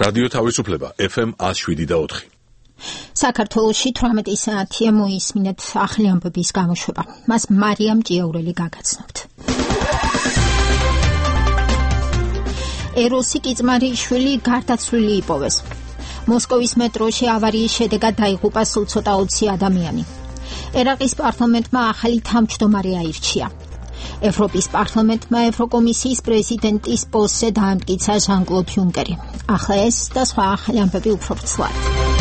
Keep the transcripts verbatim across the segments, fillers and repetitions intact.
რადიო თავისუფლება ეფ ემ one oh seven და four. საქართველოში თვრამეტი საათია მოისმინეთ ახალი ამბების გამოშვება. მას მარიამ ჭიაურელი გაგაცნობთ. ეროსი კიწმარიშვილი გარდაცვლილი იპოვეს. მოსკოვის მეტროში ავარიის შედეგად დაიღუპა სულ ცოტა ოცი ადამიანი. ერაყის პარლამენტმა ახალი თავმჯდომარე აირჩია. ევროპის პარლამენტმა ევროკომისიის პრეზიდენტის პოსტზე დაამტკიცა ჟან-კლოდ იუნკერი. ახლა ეს და სხვა ახალი ამბები უფრო ვრცლად.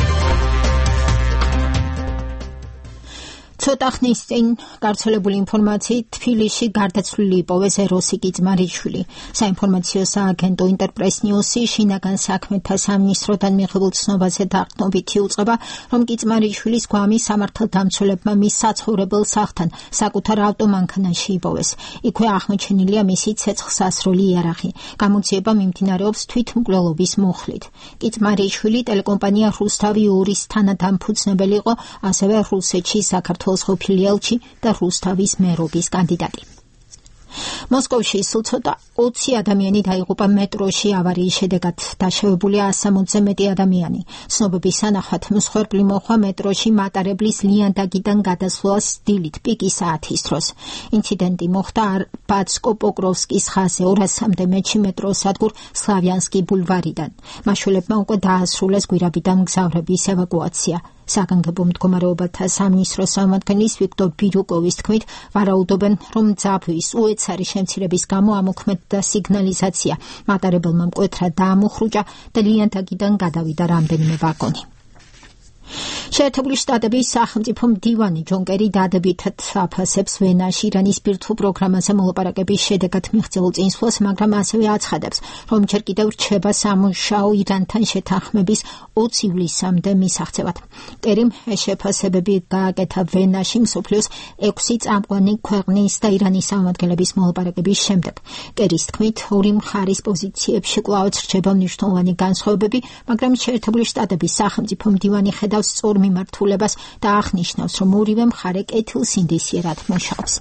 ცოტა ხნის წინ გავრცელებული ინფორმაციით თბილისში გარდაცვლილი იპოვეს ეროსი კიწმარიშვილი. საინფორმაციო სააგენტო ინტერპრეს ნიუსი შინაგან საქმეთა სამინისტროდან მიღებულ ცნობაზე დაყრდნობითი უწყება, რომ კიწმარიშვილის გვამი სამართალდამცველებმა მის საცხოვრებელ სახლთან საკუთარ ავტომანქანაში იპოვეს. იქვე აღმოჩენილია მისი ცეცხლსასროლი იარაღი. გამოძიება მიმდინარეობს თვითმკვლელობის მუხლით. კიწმარიშვილი ტელეკომპანია რუსთავი ორის თანადამფუძნებელი იყო, ასევე რუსეთში საქართველოს ფილიალში და რუსთავის მერობის კანდიდატი. მოსკოვში სულ ცოტა ოცი ადამიანი დაიღუპა მეტროში ავარიის შედეგად, დაშავებულია one hundred მეტი ადამიანი. ცნობების თანახმად მსხვერპლი მოხდა მეტროში მატარებლის ლიანდაგიდან გადასვლას დილით პიკის საათის დროს. ინციდენტი მოხდა არბატსკო-პოკროვსკის ხაზზე ორასამდე მეტრში მეტროს სადგურ სლავიანსკი ბულვარიდან. მაშველებმა უკვე დაასრულეს გვირაბიდან მგზავრების ევაკუაცია. საგანგებო მდგომარეობათა სამინისტროს წარმომადგენლის ვიქტორ ბირუკოვის თქმით, ვარაუდობენ, რომ ძაბვის უეცარი შემცირების გამო ამოქმედდა სიგნალიზაცია. მატარებელმა მკვეთრად დაამოხრუჭა და ლიანდაგიდან გადავიდა რამდენიმე ვაგონი. შეერთებული შტატების სახელმწიფო მდივანი ჯონ კერი დადებითად აფასებს ვენაში ირანის ბირთვულ პროგრამაზე მოლაპარაკების შედეგად მიღწეულ წინსვლას, მაგრამ ასევე აცხადებს, რომ ჯერ კიდევ რჩება სამუშაო ირანთან შეთანხმების ოცი ივლისამდე მისაღწევად. კერიმ ეს შეფასებები გააკეთა ვენაში მსოფლიოს ექვსი წამყვანი ქვეყნის და ირანის წარმომადგენლების მოლაპარაკების შემდეგ. კერის თქმით, ორი მხარის პოზიციებში კვლავაც რჩება მნიშვნელოვანი განსხვავებები, მაგრამ შეერთებული შტატების სახელმწიფო მდივანი ხედავს სწორ მიმართულებას და აღნიშნავს, რომ ორივე მხარე კეთილსინდისიერად მუშაობს.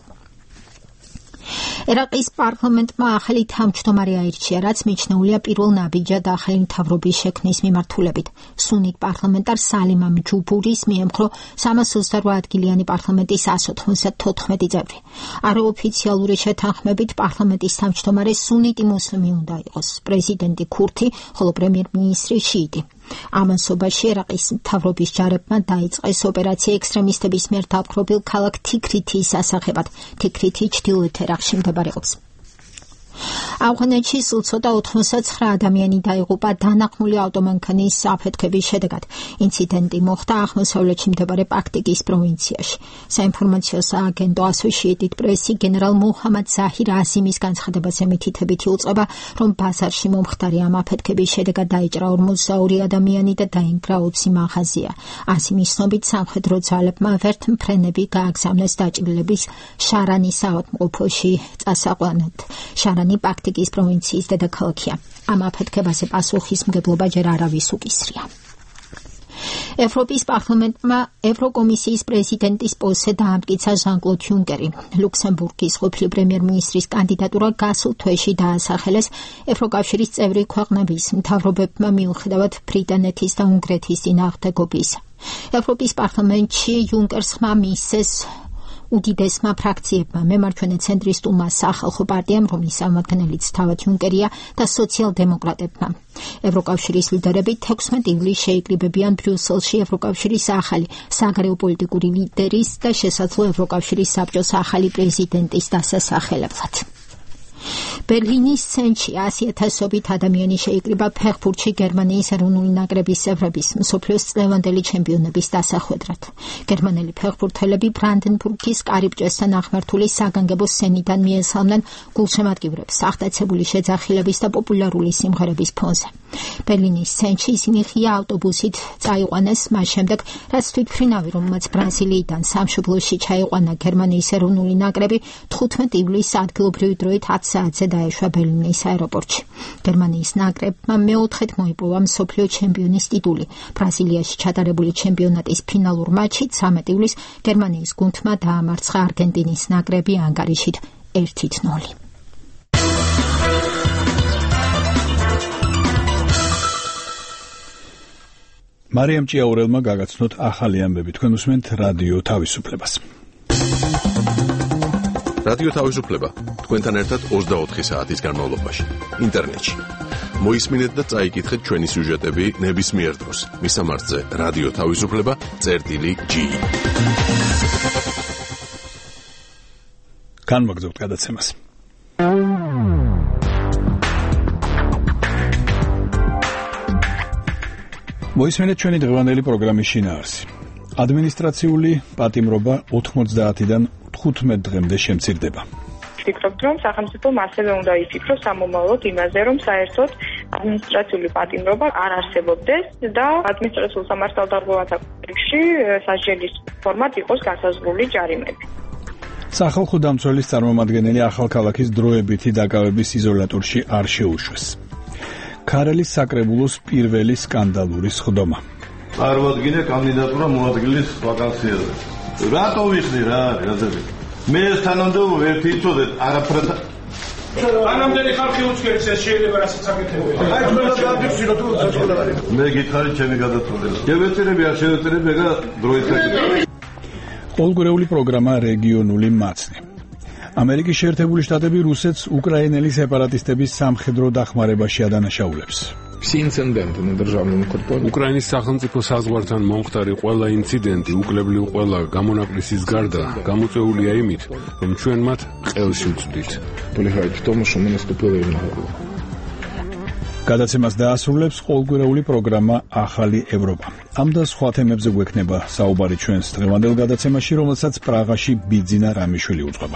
ერაყის პარლამენტმა ახალი თავმჯდომარე აირჩია, რაც მიჩნეულია პირველ ნაბიჯად ახალი მთავრობის შექმნის მიმართულებით. სუნით პარლამენტარ სალიმამ ჯუბურის მიემხრო სამას ოცდაოთხ ადგილიანი პარლამენტის one hundred ოცდათოთხმეტი წევრი. არაოფიციალური შეთანხმებით პარლამენტის თავმჯდომარე სუნიტი მუსლიმი უნდა იყოს, პრეზიდენტი ქურთი, ხოლო პრემიერ-მინისტრი შიიტი. ამასობაში ერაყის მთავრობის ჯარებმა დაიწყეს ოპერაცია ექსტრემისტების მიერ დაპყრობილ ქალაქ თიქრითის ასახებად. თიქრითი ჩრდილოეთ ერაყში მდებარეობს. ავღანეთში სულ ცოტა ოცდათხმეტ ადამიანი დაიღუპა დანაყმული ავტომანქანის აფეთქების შედეგად. ინციდენტი მოხდა აღმოსავლეთში მდებარე პაქტიკის პროვინციაში. საინფორმაციო სააგენტო ასოციეიტედ პრესი გენერალ მუჰამად ზაჰირ აზიმის განცხადებაზე მითითებითი უწყება, რომ ბაზარში მომხდარი ამ აფეთქების შედეგად დაიჭრა ორმოცდაორი ადამიანი და დაინგრა ოცი მაღაზია. აზიმის ცნობით, სამხედრო ძალებმა ვერტმფრენები გააგზავნეს დაჭრილების შარანის საავადმყოფოში წასაყვანად. შარანი პაქტიკის პროვინციის დედაქალაქია. ამ აფეთქებაზე პასუხისმგებლობა ჯერ არავის უკისრია. ევროპის პარლამენტმა ევროკომისიის პრეზიდენტის პოსტზე დაამტკიცა ჟან-კლოდ იუნკერი. ლუქსემბურგის ყოფილი პრემიერ-მინისტრის კანდიდატურა გასულ თვეში დაასახელეს ევროკავშირის წევრი ქვეყნების მთავრობებმა მიუხედავად ბრიტანეთის და უნგრეთის წინააღმდეგობისა. ევროპის პარლამენტში იუნკერს ხმა მისცეს უდიდესმა ფრაქციებმა, მემარჯვენე ცენტრისტულმა სახალხო პარტიამ, რომლის წარმომადგენელიც თავად იუნკერია, და სოციალ-დემოკრატებმა. ევროკავშირის ლიდერები თექვსმეტ ივლისს შეიკრიბებიან ბრიუსელში ევროკავშირის ახალი საგარეო პოლიტიკური ლიდერის და შესაძლო ევროკავშირის საბჭოს ახალი პრეზიდენტის დასასახელებლად. ბერლინის ცენტრში ასი ათასობით ადამიანი შეიკრიბა ფეხბურთში გერმანიის ეროვნული ნაკრების წევრების მსოფლიოს წლევანდელი ჩემპიონების დასახვედრად. გერმანელი ფეხბურთელები ბრანდენბურგის კარიბჭესთან აღმართული საგანგებო სცენიდან მიესალმნენ გულშემატკივრებს აღტაცებული შეძახილების და პოპულარული სიმღერების ფონზე. ბერლინის ცენტრში ისინი ღია ავტობუსით წაიყვანეს მას შემდეგ, რაც თვითმფრინავი, რომელმაც ბრაზილიიდან სამშობლოში ჩაიყვანა გერმანიის ეროვნული ნაკრები, თხუთმეტ ივლისს ადგილობრივი დროით ათი საათზე დაეშვა ბერლინის აეროპორტში. გერმანიის ნაკრებმა მეოთხედ მოიპოვა მსოფლიო ჩემპიონის ტიტული. ბრაზილიაში ჩატარებული ჩემპიონატის ფინალურ მატჩში ცამეტ ივლისს გერმანიის გუნდმა დაამარცხა არგენტინის ნაკრები ანგარიშით ერთი ნული. მარიამ ჭიაურელმა გაგაცნოთ ახალი ამბები. თქვენ უსმენთ რადიო თავისუფლებას. რადიო თავისუფლება თქვენთან ერთად ოცდაოთხი საათის განმავლობაში ინტერნეტში. მოისმინეთ და წაიკითხეთ ჩვენი სიუჟეტები ნებისმიერ დროს. მისამართზე რადიო თავისუფლება წერტილი ჯი. განმაგზავნოთ გადაცემას. მოისმენეთ ჩვენი დღევანდელი პროგრამის შინაარსი. ადმინისტრაციული პატიმრობა ოთხმოცდაათიდან თხუთმეტ დღემდე შემცირდება. ვფიქრობთ, რომ სახელმწიფომ ასევე უნდა იფიქროს სამომავლოდ იმაზე, რომ საერთოდ ადმინისტრაციული პატიმრობა არ არსებობდეს და ადმინისტრაციულ სამართალდარღვევათა კოდექსში სასჯელის ფორმად იყოს განსაზღვრული ჯარიმები. სახალხო დამცველის წარმომადგენელი ახალქალაქის დროებითი დაკავების იზოლატორში არ შეუშვეს. ქარელის საკრებულოს პირველი სკანდალური სხდომა. წარმოადგინე კანდიდატურა მოადგილის ვაკანსიაზე. რატო ვიხდი რა არის რაზები? მე ეს თანამდებობა ერთი იწოდეთ არაფრად ანამდენი ხალხი უცხოეთს შეიძლება რასაც აკეთებენ. აი თქვენ გადაგიფსიროთ თუ საწყოლა არის. მე გითხარით ჩემი გადაწყვეტილება. შევეწერები არ შევეწერები ეგა დროით აკეთებ. ყოველგვარეული პროგრამა რეგიონული მაცნე. ამერიკის შეერთებული შტატები რუსეთს უკრაინელი სეპარატისტების სამხედრო დახმარებაში ადანაშაულებს. უკრაინის სახელმწიფო საზღვართან მომხდარი ყველა ინციდენტი, უკლებლივ ყველა გამონაკლისის გარდა გამოწვეულია იმით, რომ ჩვენ მათ ყელში ვწვდით. გადაცემას დაასრულებს ყოველგვარეული პროგრამა ახალი ევროპა. ამ და სხვა თემებზე გვექნება საუბარი ჩვენს დღევანდელ გადაცემაში, რომელსაც პრაღაში ბიძინა რამიშვილი უძღვება.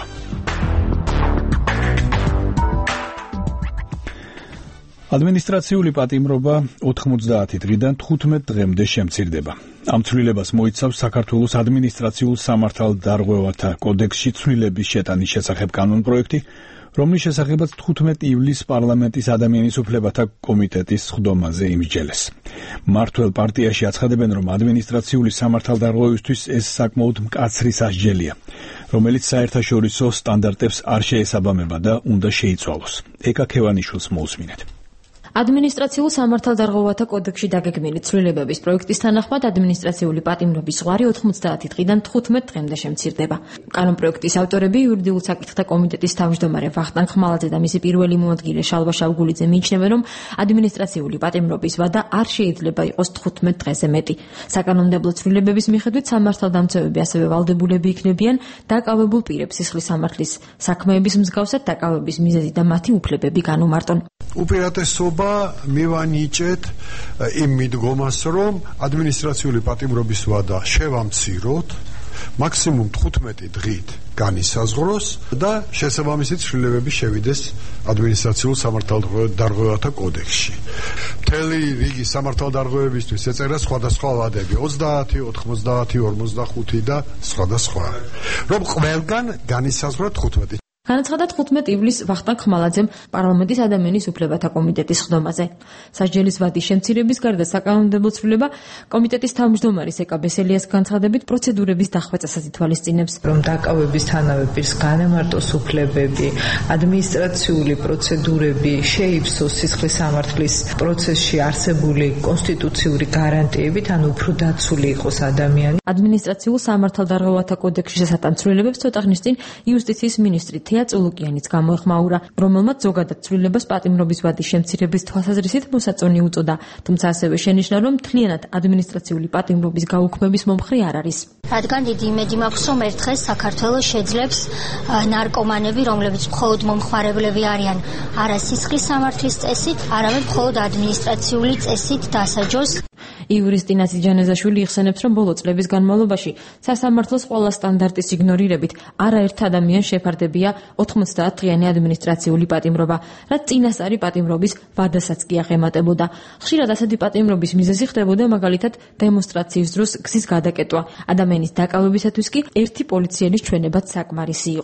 ადმინისტრაციული პატიმრობა ოთხმოცდაათი დღიდან თხუთმეტ დღემდე შემცირდება. ამ ცვლილებას მოიცავს საქართველოს ადმინისტრაციულ სამართალდარღვევათა კოდექსში ცვლილების შეტანის შესახებ კანონპროექტი, რომლის შესახებაც თხუთმეტ ივლისს პარლამენტის ადამიანის უფლებათა კომიტეტის სხდომაზე იმსჯელეს. მართლ პარტიაში აცხადებენ, რომ ადმინისტრაციული სამართალდარღვევისთვის ეს საკმაოდ მკაცრი სასჯელია, რომელიც საერთაშორისო სტანდარტებს არ შეესაბამება და უნდა შეიცვალოს. ეკა ქევანიშვილს მოусმინეთ. ადმინისტრაციულ სამართალდარღვევათა კოდექსში დაგეგმილი ცვლილებების პროექტის თანახმად ადმინისტრაციული პატიმრობის ზღვარი ოთხმოცდაათი დღიდან თხუთმეტ დღემდე შემცირდება. კანონპროექტის ავტორები იურიდიულ საკითხთა კომიტეტის თავმჯდომარე ვახტანგ ხმალაძე და მისი პირველი მოადგილე შალვა შავგულიძე მიიჩნევენ, რომ ადმინისტრაციული პატიმრობის ვადა არ შეიძლება იყოს თხუთმეტ დღეზე მეტი. საკანონმდებლო ცვლილებების მიხედვით სამართალდამცავები ასევე ვალდებულები იქნებიან დაკავებულ პირებს სისხლის სამართლის საქმეების მსგავსად დაკავების მიზეზი და მათი უფლებები განუმარტონ. უპირატესობა მივანიჭეთ იმ მიდგომას, რომ ადმინისტრაციული პატიმრობის ვადა შევამციროთ, მაქსიმუმ თხუთმეტი დღით განისაზღვროს და შესაბამისი ცვლილებები შევიდეს ადმინისტრაციულ სამართალდარღვევათა კოდექსში. მთელი რიგი სამართალდარღვევებისთვის ეწერა სხვადასხვა ვადები, ოცდაათი, ოთხმოცდაათი, ორმოცდახუთი და სხვადასხვა. რომ ყველგან განისაზღვროთ თხუთმეტი. განაცხადა თხუთმეტ ივლისს ვახტანგ ხმალაძემ პარლამენტის ადამიანის უფლებათა კომიტეტის სხდომაზე. სასჯელის ვადის შემცირების გარდა საკანონმდებლო ცვლილება კომიტეტის თავმჯდომარის ეკა ბესელიას განცხადებით პროცედურების დახვეწასაც ითვალისწინებს. რომ დაკავების თანავე პირს განემარტოს უფლებები, ადმინისტრაციული პროცედურები შეიფსოს სისხლის სამართლის პროცესში არსებული კონსტიტუციური გარანტიებით, ან უფრო დაცული იყოს ადამიანი. ადმინისტრაციულ სამართალდარღვევათა კოდექსში შესატან ცვლილებებს ცოტა ხნის წინ იუსტიციის მინისტრი წულუკიანიც გამოეხმაურა, რომელმაც ზოგადად ცვლილებას პატიმრობის ვადის შემცირების თვალსაზრისით მოსაწონი უწოდა, თუმცა ასევე შენიშნა, რომ მთლიანად ადმინისტრაციული პატიმრობის გაუქმების მომხრე არ არის. რადგან დიდი იმედი მაქვს, რომ ერთ დღეს საქართველოს შეძლებს ნარკომანები, რომლებიც მხოლოდ მომხმარებლები არიან, არა სისხლის სამართლის წესით, არამედ მხოლოდ ადმინისტრაციული წესით დასაჯოს. იურისტი ნასი ჯანეზაშვილი იხსენებს, რომ ბოლო წლების განმავლობაში სასამართლოს ყველა სტანდარტის იგნორირებით არაერთ ადამიანს შეფარდებია ოთხმოცდაათი დღიანი ადმინისტრაციული პატიმრობა, რაც წინასწარი პატიმრობის ვადასაც კი აღემატებოდა. ხშირად ასეთი პატიმრობის მიზეზი ხდებოდა მაგალითად დემონსტრაციის დროს გზის გადაკეტვა. ადამიანის დაკავებისათვის კი ერთი პოლიციელის ჩვენებაც საკმარისი იყო.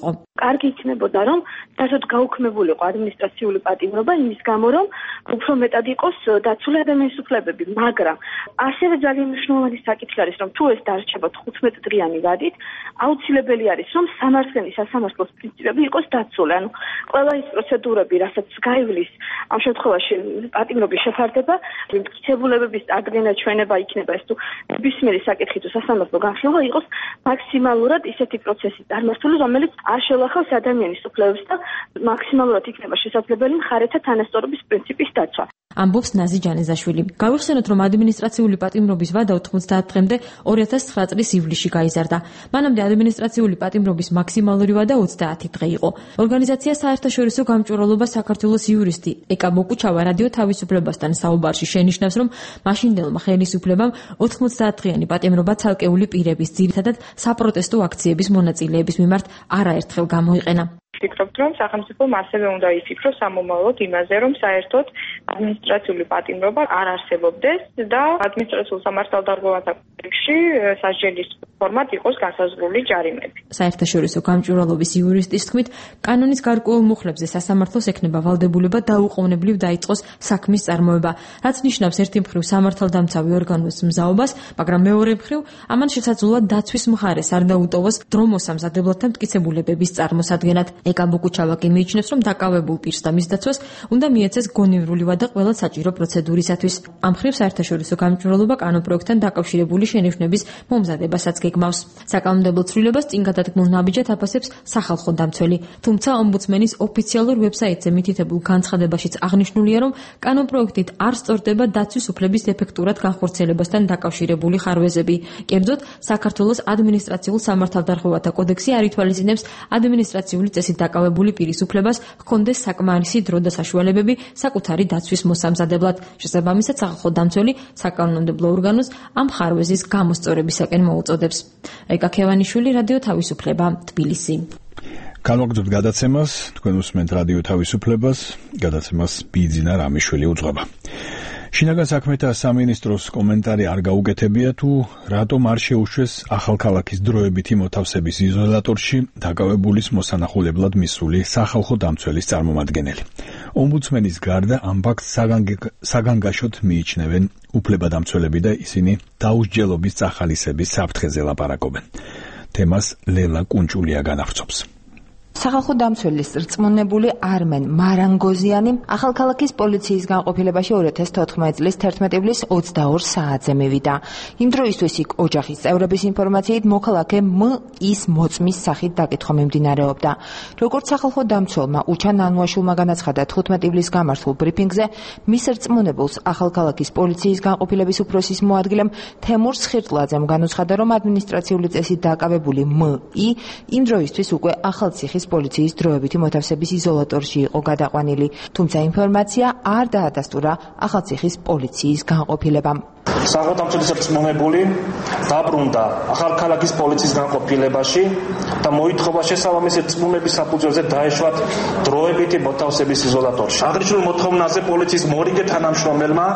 კარგი იქნებოდა, რომ საერთოდ გაუქმებულიყო ადმინისტრაციული პატიმრობა იმის გამო, რომ უფრო მეტად იყოს დაცული ადამიანის უფლებები, მაგრამ ასევე ძალიან მნიშვნელოვანი საკითხი არის, რომ თუ ეს დარჩება თხუთმეტ დღიანი ვადით, აუცილებელი არის, რომ სამართლიანი სასამართლოს პრინციპები იყოს დაცული. ანუ ყველა ის პროცედურები, რასაც გაივლის ამ შემთხვევაში პატიმრობის შეფარდება, მტკიცებულებების წარდგენა, ჩვენება იქნება ეს თუ ნებისმიერი საკითხი თუ სასამართლო განხილვა იყოს მაქსიმალურად ისეთი პროცესი წარმართული, რომელიც არ შელახავს ადამიანის უფლებებს და მაქსიმალურად იქნება შესაძლებელი მხარეთა თანასწორობის პრინციპის დაცვა. ამბობს ნაზი ჯანეზაშვილი. გავიხსენოთ, რომ ადმინისტრაციული პატიმრობის ვადა ოთხმოცდაათ დღემდე ორი ათას ცხრა წლის ივლისში გაიზარდა. მანამდე ადმინისტრაციული პატიმრობის მაქსიმალური ვადა ოცდაათი დღე იყო. ორგანიზაცია საერთაშორისო გამჭვირვალობა საქართველოს იურისტი ეკა ბოკუჩავა რადიო თავისუფლებასთან საუბარში შენიშნავს, რომ მაშინდელმა ხელისუფლებამ ოთხმოცდაათ დღიანი პატიმრობა ცალკეული პირების, ძირითადად საპროტესტო აქციების მონაწილეების მიმართ არაერთხელ გამოიყენა. ვფიქრობთ, რომ სახელმწიფომ ასევე უნდა იფიქროს ამომავლოდ იმაზე, რომ საერთოდ ადმინისტრაციული პატიმრობა არ არსებობდეს და ადმინისტრაციულ სამართალდარღვევათა კოდექსში სასჯელის ფორმატ იყოს განსაზღვრული ჯარიმები. საერთაშორისო გამჭვირვალობის იურისტის თქმით, კანონის გარკვეულ მუხლებზე სასამართლოს ექნება ვალდებულება დაუყოვნებლივ დაიწყოს საქმის წარმოება, რაც ნიშნავს ერთი მხრივ სამართალდამცავი ორგანოს მზაობას, მაგრამ მეორე მხრივ ამან შესაძლოა დაცვის მხარეს არ დაუტოვოს დრო მოსამზადებლად და მტკიცებულებების წარმოსადგენად. ეკა ბოკუჩავა კი მიიჩნევს, რომ დაკავებულ პირს და მის დაცვას უნდა მიეცეს გონივრული ვადა ყველა საჭირო პროცედურისათვის. ამ მხრივ საერთაშორისო გამჭვირვალობა კანონპროექტთან დაკავშირებული შენიშვნების მომზადებასაც გეგმავს. საკანონმდებლო ცვლილებას წინ გადადგმულ ნაბიჯად აფასებს სახალხო დამცველი. თუმცა ომბუდსმენის ოფიციალურ ვებსაიტზე მითითებულ განცხადებაშიც აღნიშნულია, რომ კანონპროექტით არ სწორდება დაცვის უფლების ეფექტურად განხორციელებასთან დაკავშირებული ხარვეზები. კერძოდ, საქართველოს ადმინისტრაციულ სამართალდარღვევათა კოდექსი არ ითვალისწინებს ადმინისტრაციული წესით დაკავებული პირის უფლებას ჰქონდეს საკმარისი დრო და საშუალებები საკუთარი დაცვის მოსამზადებლად. შესაბამისად, სახალხო დამცველი საკანონმდებლო ორგანოს ამ ხარვეზის გამოსწორებისაკენ მოუწოდებს. ეკა ქევანიშვილი, რადიო თავისუფლება, თბილისი. განვაგრძობთ გადაცემას, თქვენ უსმენთ რადიო თავისუფლებას, გადაცემას ბიძინა რამიშვილი უძღვება. შინაგან საქმეთა სამინისტროს კომენტარი არ გაუკეთებია თუ რატომ არ შეუშვეს ახალქალაქის დროებითი მოთავსების იზოლატორში დაკავებულის მოსანახულებლად მისული სახალხო დამცველის წარმომადგენელი. ომბუდსმენის გარდა ამ ფაქტს საგანგაშოდ მიიჩნევენ უფლებადამცველები და ისინი დაუსჯელობის წახალისების საფრთხეზე ლაპარაკობენ. თემას ლელა კუნჭულია განავრცობს. სახალხო დამცველის რწმუნებული არმენ მარანგოზიანი ახალქალაქის პოლიციის განყოფილებაში ორი ათას თოთხმეტი წლის თერთმეტი ივლის ოცდაორ საათზე მივიდა. იმ დროისთვის იქ ოჯახის წევრების ინფორმაციით მოქალაქე მ-ის მოწმის სახით დაკითხვა მიმდინარეობდა. როგორც სახალხო დამცველმა უჩან ანუაშულმა განაცხადა თხუთმეტი ივლის გამართულ ბრიფინგზე, მის რწმუნებულს ახალქალაქის პოლიციის განყოფილების უფროსის მოადგილემ თემურ სხირტლაძემ განუცხადა, რომ ადმინისტრაციული წესით დაკავებული მ-ი იმ დროისთვის უკვე ახალციხის პოლიციის დროებითი მოთავსების იზოლატორში იყო გადაყვანილი, თუმცა ინფორმაცია არ დაადასტურა ახალციხის პოლიციის განყოფილებამ. სახალხო დამცველის რწმუნებული დაბრუნდა ახალქალაქის პოლიციის განყოფილებაში და მოითხოვა შესაბამისი რწმუნების საფუძველზე დაეშვათ დროებითი მოთავსების იზოლატორში. აღნიშნულ მოთხოვნაზე პოლიციის მორიგე თანამშრომელმა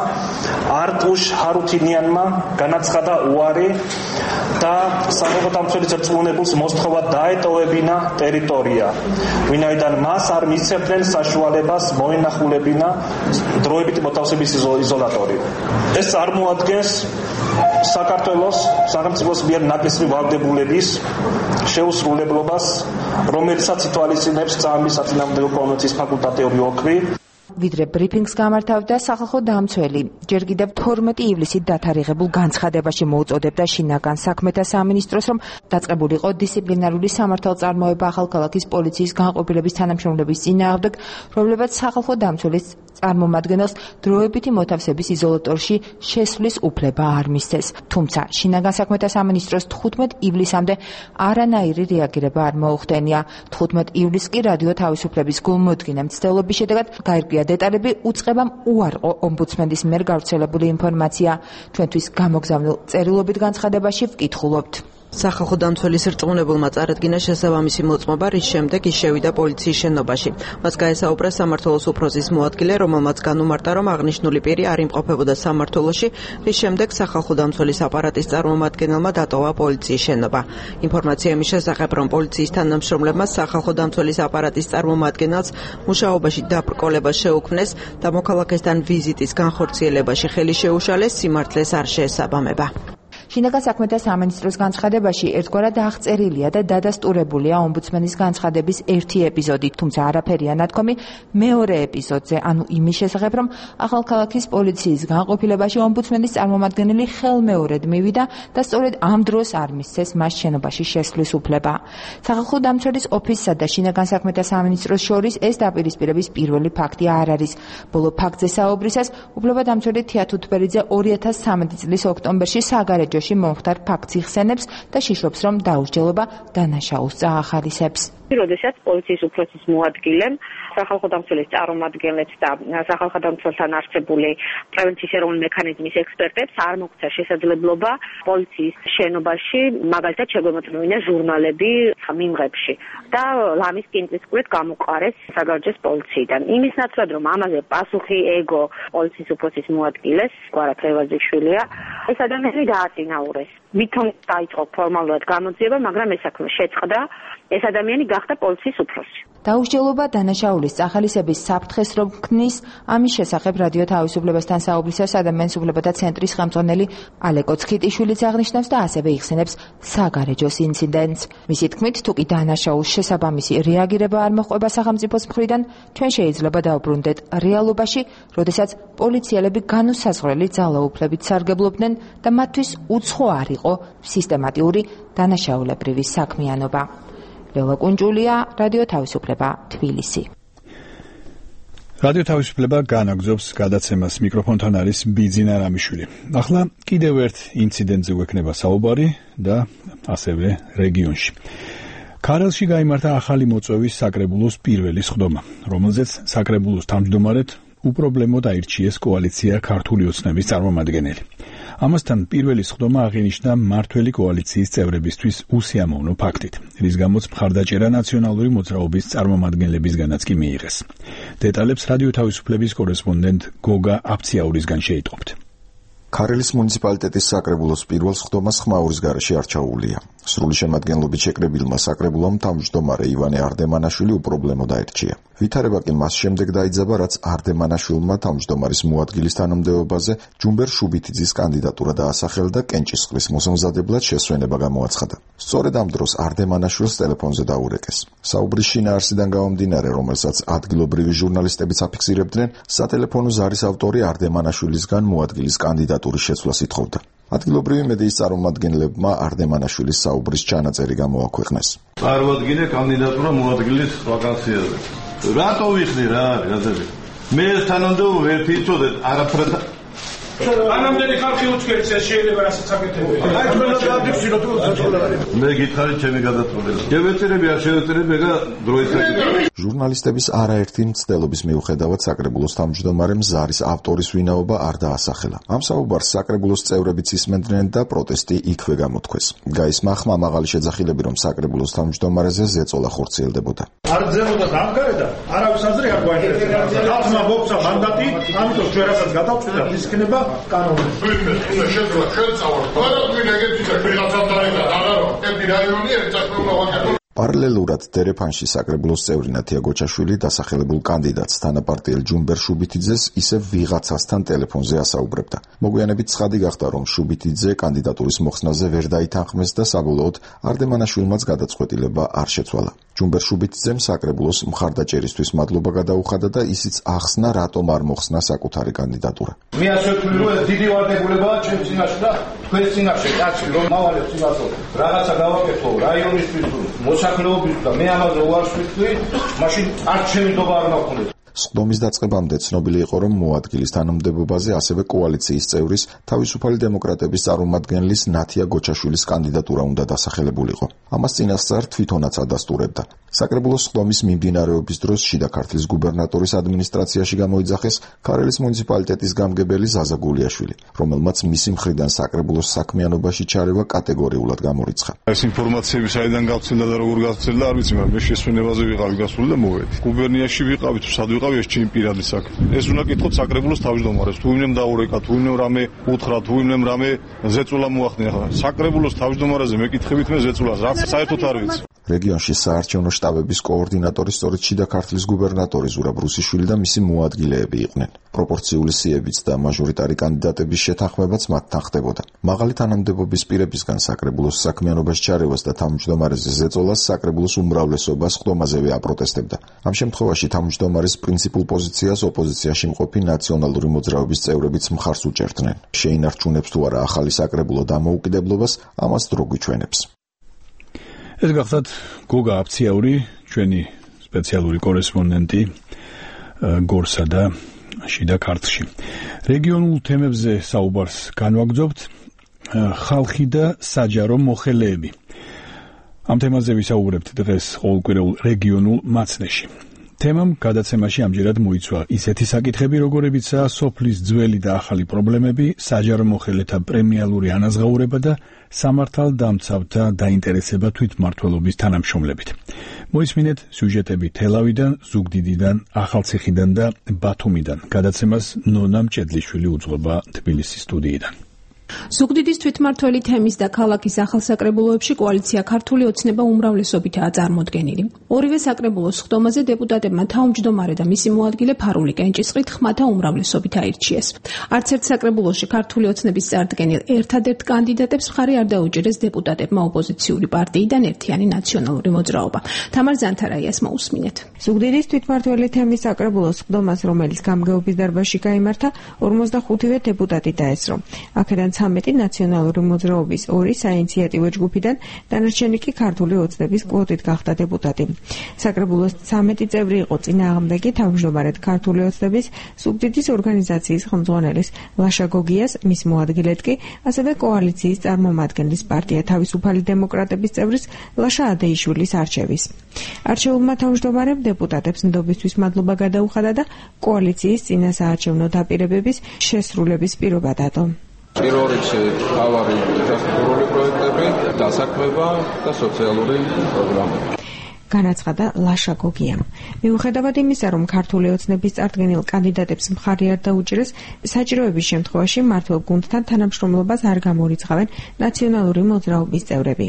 არტუშ ჰარუთინიანმა განაცხადა უარი და სახალხო დამცველის რწმუნებულს მოსთხოვა დაეტოვებინა ტერიტორია, ვინაიდან მას არ მისცემდნენ საშუალებას მოენახულებინა დროებითი მოთავსების იზოლატორი. ეს წარმოადგენს საქართველოს სახელმწიფოს მიერ ნაკლისმი ვალდებულების შეუსრულებლობას, რომელსაც ითვალისწინებს წამის საწინააღმდეგო კონვენციის ფაკულტატიური ოქმი. ვიდრე ბრიფინგს გამართავდა, სახალხო დამცველი ჯერ კიდევ თორმეტი ივლისით დათარიღებულ განცხადებაში მოუწოდებდა შინაგან საქმეთა სამინისტროს, რომ დაწყებულიყო დისციპლინარული სამართალწარმოება ახალქალაქის პოლიციის განყოფილების თანამშრომლების წინააღმდეგ, რომლებაც სახალხო დამცველის წარმომადგენელს დროებითი მოთავსების იზოლატორში შესვლის უფლება არ მისცეს. თუმცა შინაგან საქმეთა სამინისტროს თხუთმეტ ივლისამდე არანაირი რეაგირება არ მოუხდენია. თხუთმეტ ივლისს კი რადიო თავისუფლების გულმოდგინე მცდელობის შედეგად გაირკვია დეტალები, უწყებამ უარყო ომბუდსმენის მიერ გავრცელებული ინფორმაცია. ჩვენთვის გამოგზავნილ წერილობით განცხადებაში ვკითხულობთ. სახალხო დამცველის რწმუნებულმა წარადგინა შესაბამისი მოწმობა, რის შემდეგ ის შევიდა პოლიციის შენობაში. მას გაესაუბრა საქართველოს უფროსის მოადგილე, რომელმაც განუმარტა, რომ აღნიშნული პირი არ იმყოფებოდა საქართველოში, რის შემდეგ სახალხო დამცველის აპარატის წარმომადგენელმა დატოვა პოლიციის შენობა. ინფორმაცია იმის შესახებ, რომ პოლიციის თანამშრომლებმა სახალხო დამცველის აპარატის წარმომადგენელს მუშაობაში დაბრკოლებას შეუქმნეს და მოქალაქესთან ვიზიტის განხორციელებაში ხელი შეუშალეს, სიმართლეს არ შეესაბამება. შინაგან საქმეთა სამინისტროს განცხადებაში ერთგვარად აღწერილია და დადასტურებულია ომბუდსმენის განცხადების ერთი ეპიზოდი, თუმცა არაფერია ნათქვამი მეორე ეპიზოდზე, ანუ იმის შესახებ, რომ ახალქალაქის პოლიციის განყოფილებაში ომბუდსმენის წარმომადგენელი ხელმეორედ მივიდა და სწორედ ამ დროს არ მისცეს მას შენობაში შესვლის უფლება. სახალხო დამცველის ოფისსა და შინაგან საქმეთა სამინისტროს შორის ეს დაპირისპირების პირველი ფაქტი არ არის. ბოლო ფაქტზე საუბრისას უფლებადამცველი თეა თუთბერიძე ორი ათას ცხრამეტი წლის ოქტომბერში საგარეჯოში მომხდარ ფაქტს იხსენებს და შიშობს, რომ დაუსჯელობა დანაშაულს წაახალისებს. როდესაც პოლიციის უფროსის მოადგილემ სახალხო დამცველის წარმომადგენლებს და სახალხო დამცველთან არსებული პრევენციის ეროვნული მექანიზმის ექსპერტებს არ მოგვცა შესაძლებლობა პოლიციის შენობაში მაგალითად შეგვემოწმევინა ჟურნალები მიმღებში და ლამის კინწისყვრით გამოყარეს საგარეჯოს პოლიციიდან. იმის ნაცვლად, რომ ამაზე პასუხი ეგო პოლიციის უფროსის მოადგილეს, გვარა ფრევაზიშვილია, ეს ადამიანი დააწინაურეს. ვითომ დაიწყო ფორმალურად გამოძიება, მაგრამ ეს საქმე შეწყდა, ეს ადამიანი გახდა პოლიციის უფროსი. დაუსჯელობა დანაშაულის წახალისების საფრთხეს რომ ქმნის, ამის შესახებ რადიო თავისუფლებასთან საუბრისას ადამიანის უფლებათა ცენტრის ხელმძღვანელი ალეკო ცხიტიშვილიც აღნიშნავს და ასევე იხსენებს საგარეჯოს ინციდენტს. მისი თქმით, თუ კი დანაშაულს შესაბამისი რეაგირება არ მოჰყვება სახელმწიფოს მხრიდან, ჩვენ შეიძლება დავბრუნდეთ რეალობაში, როდესაც პოლიციელები განუსაზღვრელი ძალაუფლებით სარგებლობდნენ და მათთვის უცხო არ იყო სისტემატიური დანაშაულებრივი საქმიანობა. ლელა კუნჯულია, რადიო თავისუფლება, თბილისი. რადიო თავისუფლება განაგზობს გადაცემას, მიკროფონთან არის ბიძინა რამიშვილი. ახლა კიდევ ერთ ინციდენტზე გვექნება საუბარი და ასევე რეგიონში. ქარელში გაიმართა ახალი მოწვევის საკრებულოს პირველი სხდომა, რომელზეც საკრებულოს თავმჯდომარედ უპრობლემოდ აირჩიეს კოალიცია ქართული ოცნების წარმომადგენელი. ამასთან პირველი სხდომა აღინიშნა მმართველი კოალიციის წევრებისთვის უსიამოვნო ფაქტით, რის გამოც მხარდაჭერა ნაციონალური მოძრაობის წარმომადგენლებისგანაც კი მიიღეს. დეტალებს რადიო თავისუფლების კორესპონდენტ გოგა აფციაურისგან შეიტყობთ. ქარელის მუნიციპალიტეტის საკრებულოს პირველ სხდომას ხმაურის გარეშე არჩაულია. სრული შემადგენლობით შეკრებილმა საკრებულომ თავმჯდომარე ივანე არდემანაშვილი უპრობლემოდ აირჩია. ვითარება კი მას შემდეგ დაიძაბა, რაც არდემანაშვილმა თავმჯდომარის მოადგილის თანამდებობაზე ჯუმბერ შუბითიძის კანდიდატურა დაასახელა და კენჭისყრის მოსამზადებლად შესვენება გამოაცხადა. სწორედ ამ დროს არდემანაშვილს ტელეფონზე დაურეკეს. საუბრის შინაარსიდან გამომდინარე, რომელსაც ადგილობრივი ჟურნალისტებიც აფიქსირებდნენ, სატელეფონო ზარის ავტორი არდემანაშვილისგან მოადგილის კანდიდატურის შეცვლას ითხოვდა. ადგილობრივი მედიის წარმომადგენლებმა არდემანაშვილის საუბრის ჩანაწერი გამოაქვეყნეს. წარმოვადგინე კანდიდატურა მოადგილის ვაკანსიაზე. რატო ვიხდი რა არის აზრი? მე ეს თანამდებობა ერთი იწოდეთ, არაფრად ანამდენი ხალხი უჩქერს ეს შეიძლება რასაც აკეთებენ. აი ჩვენ დავდიფსიროთ თუ საწოლარი. მე გითხარი ჩემი გადაწყვეტილება. შევეწერები არ შევეწერები ეგა დროის საკითხია. ჟურნალისტების არაერთი მცდელობის მიუხედავად საკრებულოს თავმჯდომარემ ზარის ავტორის ვინაობა არ დაასახელა. ამ საუბარს საკრებულოს წევრებიც ისმენდნენ და პროტესტი იქვე გამოთქვეს. გაისმა ხმამაღალი შეძახილები, რომ საკრებულოს თავმჯდომარეზე ზეწოლა ხორციელდებოდა. არ ძებოდა დამკარდა, არავის აზრი არ გვაინტერესებს. ხალხმა მოგვცა მანდატი, ამიტომ ჩვენ რასაც გადავწყვიტეთ, ის იქნება კანონი. შეიძლება შეცავოთ. მაგრამ ვინ ეგეთი ვიღაცა დაიგა, აღარო, ერთი რაიონი ერთ წაშულა ვაკეთო. პარალელურად დერეფანში საკრებულოს წევრი ნათია გოჩაშვილი დასახელებულ კანდიდატს თანაპარტიელ ჯუმბერ შუბითიძეს ისევ ვიღაცასთან ტელეფონზე ასაუბრებდა. მოგვიანებით ცხადი გახდა, რომ შუბითიძე კანდიდატურის მოხსნაზე ვერ დაითანხმეს და საბოლოოდ არდემანაშვილმაც გადაწყვეტილება არ შეცვალა. ჯუმბერ შუბითიძემ საკრებულოს მხარდაჭერისთვის მადლობა გადაუხადა და ისიც ახსნა, რატომ არ მოხსნა საკუთარი კანდიდატურა. მე ასე ვთვლი, რომ დიდი ვარდებულებაა ჩემს წინაშე და თქვენს წინაშე, კაცი, რომ მავალებს იმასო, რაღაცა გავაკეთო რაიონისთვის თუ მოსახლეობის და მე ამაზე უარს ვიტყვი, მაშინ არ ჩემი დობა არ მაქვს. სხდომის დაწყებამდე ცნობილი იყო, რომ მოადგილის თანამდებობაზე ასევე კოალიციის წევრის თავისუფალი დემოკრატების წარმომადგენლის ნათია გოჩაშვილის კანდიდატურა უნდა დასახელებულიყო. ამას წინასწარ თვითონაც ადასტურებდა. საკრებულოს ხდომის მიმდინარეობის დროს შიდა ქართლის გუბერნატორის ადმინისტრაციაში გამოიძახეს ქარელის მუნიციპალიტეტის გამგებელი ზაზა გულიაშვილი, რომელმაც მისი მხრიდან საკრებულოს საქმიანობაში ჩარევა კატეგორიულად გამორიცხა. ეს ინფორმაციები საიდან გავცილდა და როგორ გავცილდა არ ვიცი, მაგრამ მე შესვენებაზე ვიყავი გასული და მოვედი. გუბერნიაში ვიყავი თუ სად ვიყავი, ეს ჩემი პირადი საქმე. ეს უნდა კითხოთ საკრებულოს თავმჯდომარეს, თუ ვინმე დაურეკა, თუ ვინმე რამე უთხრა, თუ ვინმე რამე ზეწოლა მოახდინა. საკრებულოს თავმჯდომარეზე მეკითხებით მე ზეწოლას რაც საერთოდ არ ვიცი. რეგიონში საარჩევნო შტაბების კოორდინატორი სწორედ შიდა ქართლის გუბერნატორი ზურაბ რუსიშვილი და მისი მოადგილეები იყვნენ. პროპორციული სიებით და მაჟორიტარი კანდიდატების შეთანხმებაც მათთან ხდებოდა. მაღალი თანამდებობის პირებისგან საკრებულოს საქმიანობაში ჩარევას და თავმჯდომარეზე ზეწოლას საკრებულოს უმრავლესობას ხდომაზევე აპროტესტებდა. ამ შემთხვევაში თავმჯდომარის პრინციპულ პოზიციას ოპოზიციაში მყოფი ნაციონალური მოძრაობის წევრებიც მხარს უჭერდნენ. შეინარჩუნებს თუ არა ახალი საკრებულო დამოუკიდებლობას, ამას დრო გვიჩვენებს. ეს გახდათ გოგა აფციაური, ჩვენი სპეციალური კორესპონდენტი გორსა და შიდა ქართლში. რეგიონულ თემებზე საუბარს განვაგრძობთ, ხალხი და საჯარო მოხელეები. ამ თემაზე ვისაუბრებთ დღეს ყოველკვირეულ რეგიონულ მაცნეში. თემამ გადაცემაში ამჯერად მოიცვა ისეთი საკითხები, როგორებიცაა სოფლის ძველი და ახალი პრობლემები, საჯარო მოხელეთა პრემიალური ანაზღაურება და სამართალდამცავთა დაინტერესება თვითმმართველობის თანამშრომლებით. მოისმინეთ სიუჟეტები თელავიდან, ზუგდიდიდან, ახალციხიდან და ბათუმიდან. გადაცემას ნონა მჭედლიშვილი უძღვება თბილისის სტუდიიდან. ზუგდიდის თვითმმართველი თემის და ქალაქის ახალ საკრებულოებში კოალიცია ქართული ოცნება უმრავლესობითაა წარმოდგენილი. ორივე საკრებულოს ხდომაზე დეპუტატებმა თავმჯდომარე და მისი მოადგილე ფარული კენჭისყრით ხმათა უმრავლესობით აირჩიეს. არც ერთ საკრებულოში ქართული ოცნების წარდგენილ ერთადერთ კანდიდატებს მხარი არ დაუჭირეს დეპუტატებმა ოპოზიციური პარტიიდან ერთიანი ნაციონალური მოძრაობა. თამარ ზანთარაიას მოусმინეთ. ზუგდიდის თვითმმართველი თემის საკრებულოს ხდომას, რომელიც გამგეობის დარბაზში გაიმართა, ორმოცდახუთივე დეპუტატი დაესწრო. აქედან ცამეტი ნაციონალური მოძრაობის ორი საინიციატივო ჯგუფიდან, დანარჩენი კი ქართული ოცნების კვოტით გახდა დეპუტატი. საკრებულოს ცამეტი წევრი იყო წინააღმდეგი თავმჯდომარედ ქართული ოცნების ზუგდიდის ორგანიზაციის ხელმძღვანელის ლაშა გოგიას, მის მოადგილედ კი ასევე კოალიციის წარმომადგენლის პარტია თავისუფალი დემოკრატების წევრის ლაშა ადეიშვილის არჩევის. არჩეულმა თავმჯდომარემ დეპუტატებს ნდობისთვის მადლობა გადაუხადა და კოალიციის წინასაარჩევნო დაპირებების შესრულების პირობა დადო. პირველ რიგში თავარი ინფრასტრუქტურული პროექტები, დასაქმება და სოციალური პროგრამები. განაცხადა ლაშა გოგიამ. მიუხედავად იმისა, რომ ქართული ოცნების წარდგენილ კანდიდატებს მხარი არ დაუჭირეს, საჭიროების შემთხვევაში მმართველ გუნდთან თანამშრომლობას არ გამორიცხავენ ნაციონალური მოძრაობის წევრები.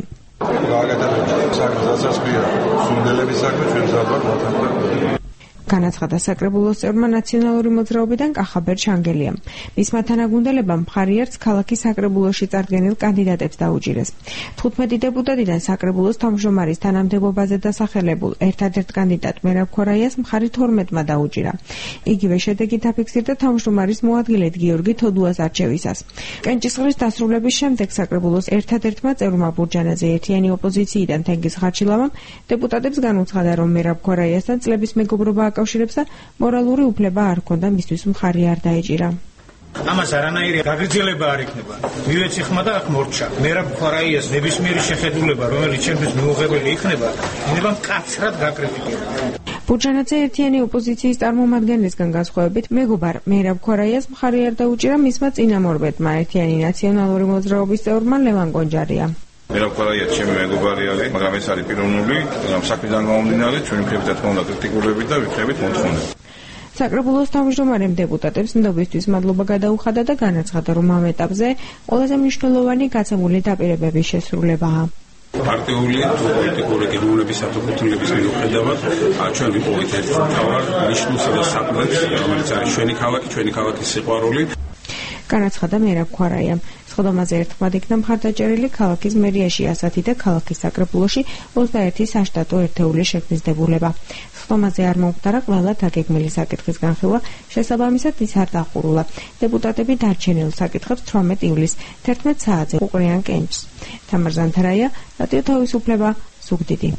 განაცხადა საკრებულოს წევრმა ნაციონალური მოძრაობიდან კახაბერ ჩანგელიამ. მისმა თანაგუნდელებამ მხარი არც ქალაქის საკრებულოში წარდგენილ კანდიდატებს დაუჭირეს. თხუთმეტი დეპუტატიდან საკრებულოს თავმჯდომარის თანამდებობაზე დასახელებულ ერთადერთ კანდიდატ მერაბ ქორაიას მხარი თორმეტმა დაუჭირა. იგივე შედეგი დაფიქსირდა თავმჯდომარის მოადგილედ გიორგი თოდუას არჩევისას. კენჭისყრის დასრულების შემდეგ საკრებულოს ერთადერთმა წევრმა ბურჯანაძე ერთიანი ოპოზიციიდან თენგიზ ხარჩილავამ დეპუტატებს განუცხადა, რომ მერაბ ქორაიასთან წლების მეგობრობა აკავშირებს და მორალური უფლება არ ჰქონდა მისთვის მხარი არ დაეჭირა. ამას არანაირი გაგრძელება არ იქნება. მივეცი ხმა და აქ მორჩა. მერაბ ქორაიას ნებისმიერი შეხედულება, რომელიც ჩემთვის მიუღებელი იქნება, იქნება მკაცრად გაკრიტიკება. ბურჯანაძე ერთიანი ოპოზიციის წარმომადგენლისგან განსხვავებით, მეგობარ მერაბ ქორაიას მხარი არ დაუჭირა მისმა წინამორბედმა ერთიანი ნაციონალური მოძრაობის წევრმა ლევან გონჯარია. მერაბ ქორაია ჩემი მეგობარი არის, მაგრამ ეს არის პიროვნული, ამ საქმიდან გამომდინარე, ჩვენი მხრებით რა თქმა უნდა კრიტიკულები და ვიქნებით მოთხოვნები. საკრებულოს თავმჯდომარემ დეპუტატებს ნდობისთვის მადლობა გადაუხადა და განაცხადა, რომ ამ ეტაპზე ყველაზე მნიშვნელოვანი გაცემული დაპირებების შესრულებაა. პარტიული თუ პოლიტიკური გეგმებისა თუ კუთვნილების მიუხედავად ჩვენ ვიპოვეთ ერთ მთავარ ნიშნულსა და საყრდენს, რომელიც არის ჩვენი ქალაქი, ჩვენი ქალაქის სიყვარული. განაცხადა მერაბ ქორაიამ. სხდომაზე ერთხმად იქნა მხარდაჭერილი ქალაქის მერიაში ასათი და ქალაქის საკრებულოში ოცდაერთი საშტატო ერთეული შექმნის დებულება. სხდომაზე არ მომხდარა ყველა დაგეგმილი საკითხის განხილვა, შესაბამისად ის არ დახურულა. დეპუტატები დარჩენილ საკითხებს თვრამეტ ივლისს თერთმეტ საათზე უყრიან კენჭს. თამარ ზანთარაია, რადიო თავისუფლება, ზუგდიდი.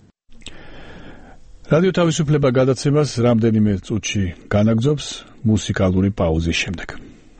რადიო თავისუფლება გადაცემას რამდენიმე წუთში განაგრძობს მუსიკალური პაუზის შემდეგ.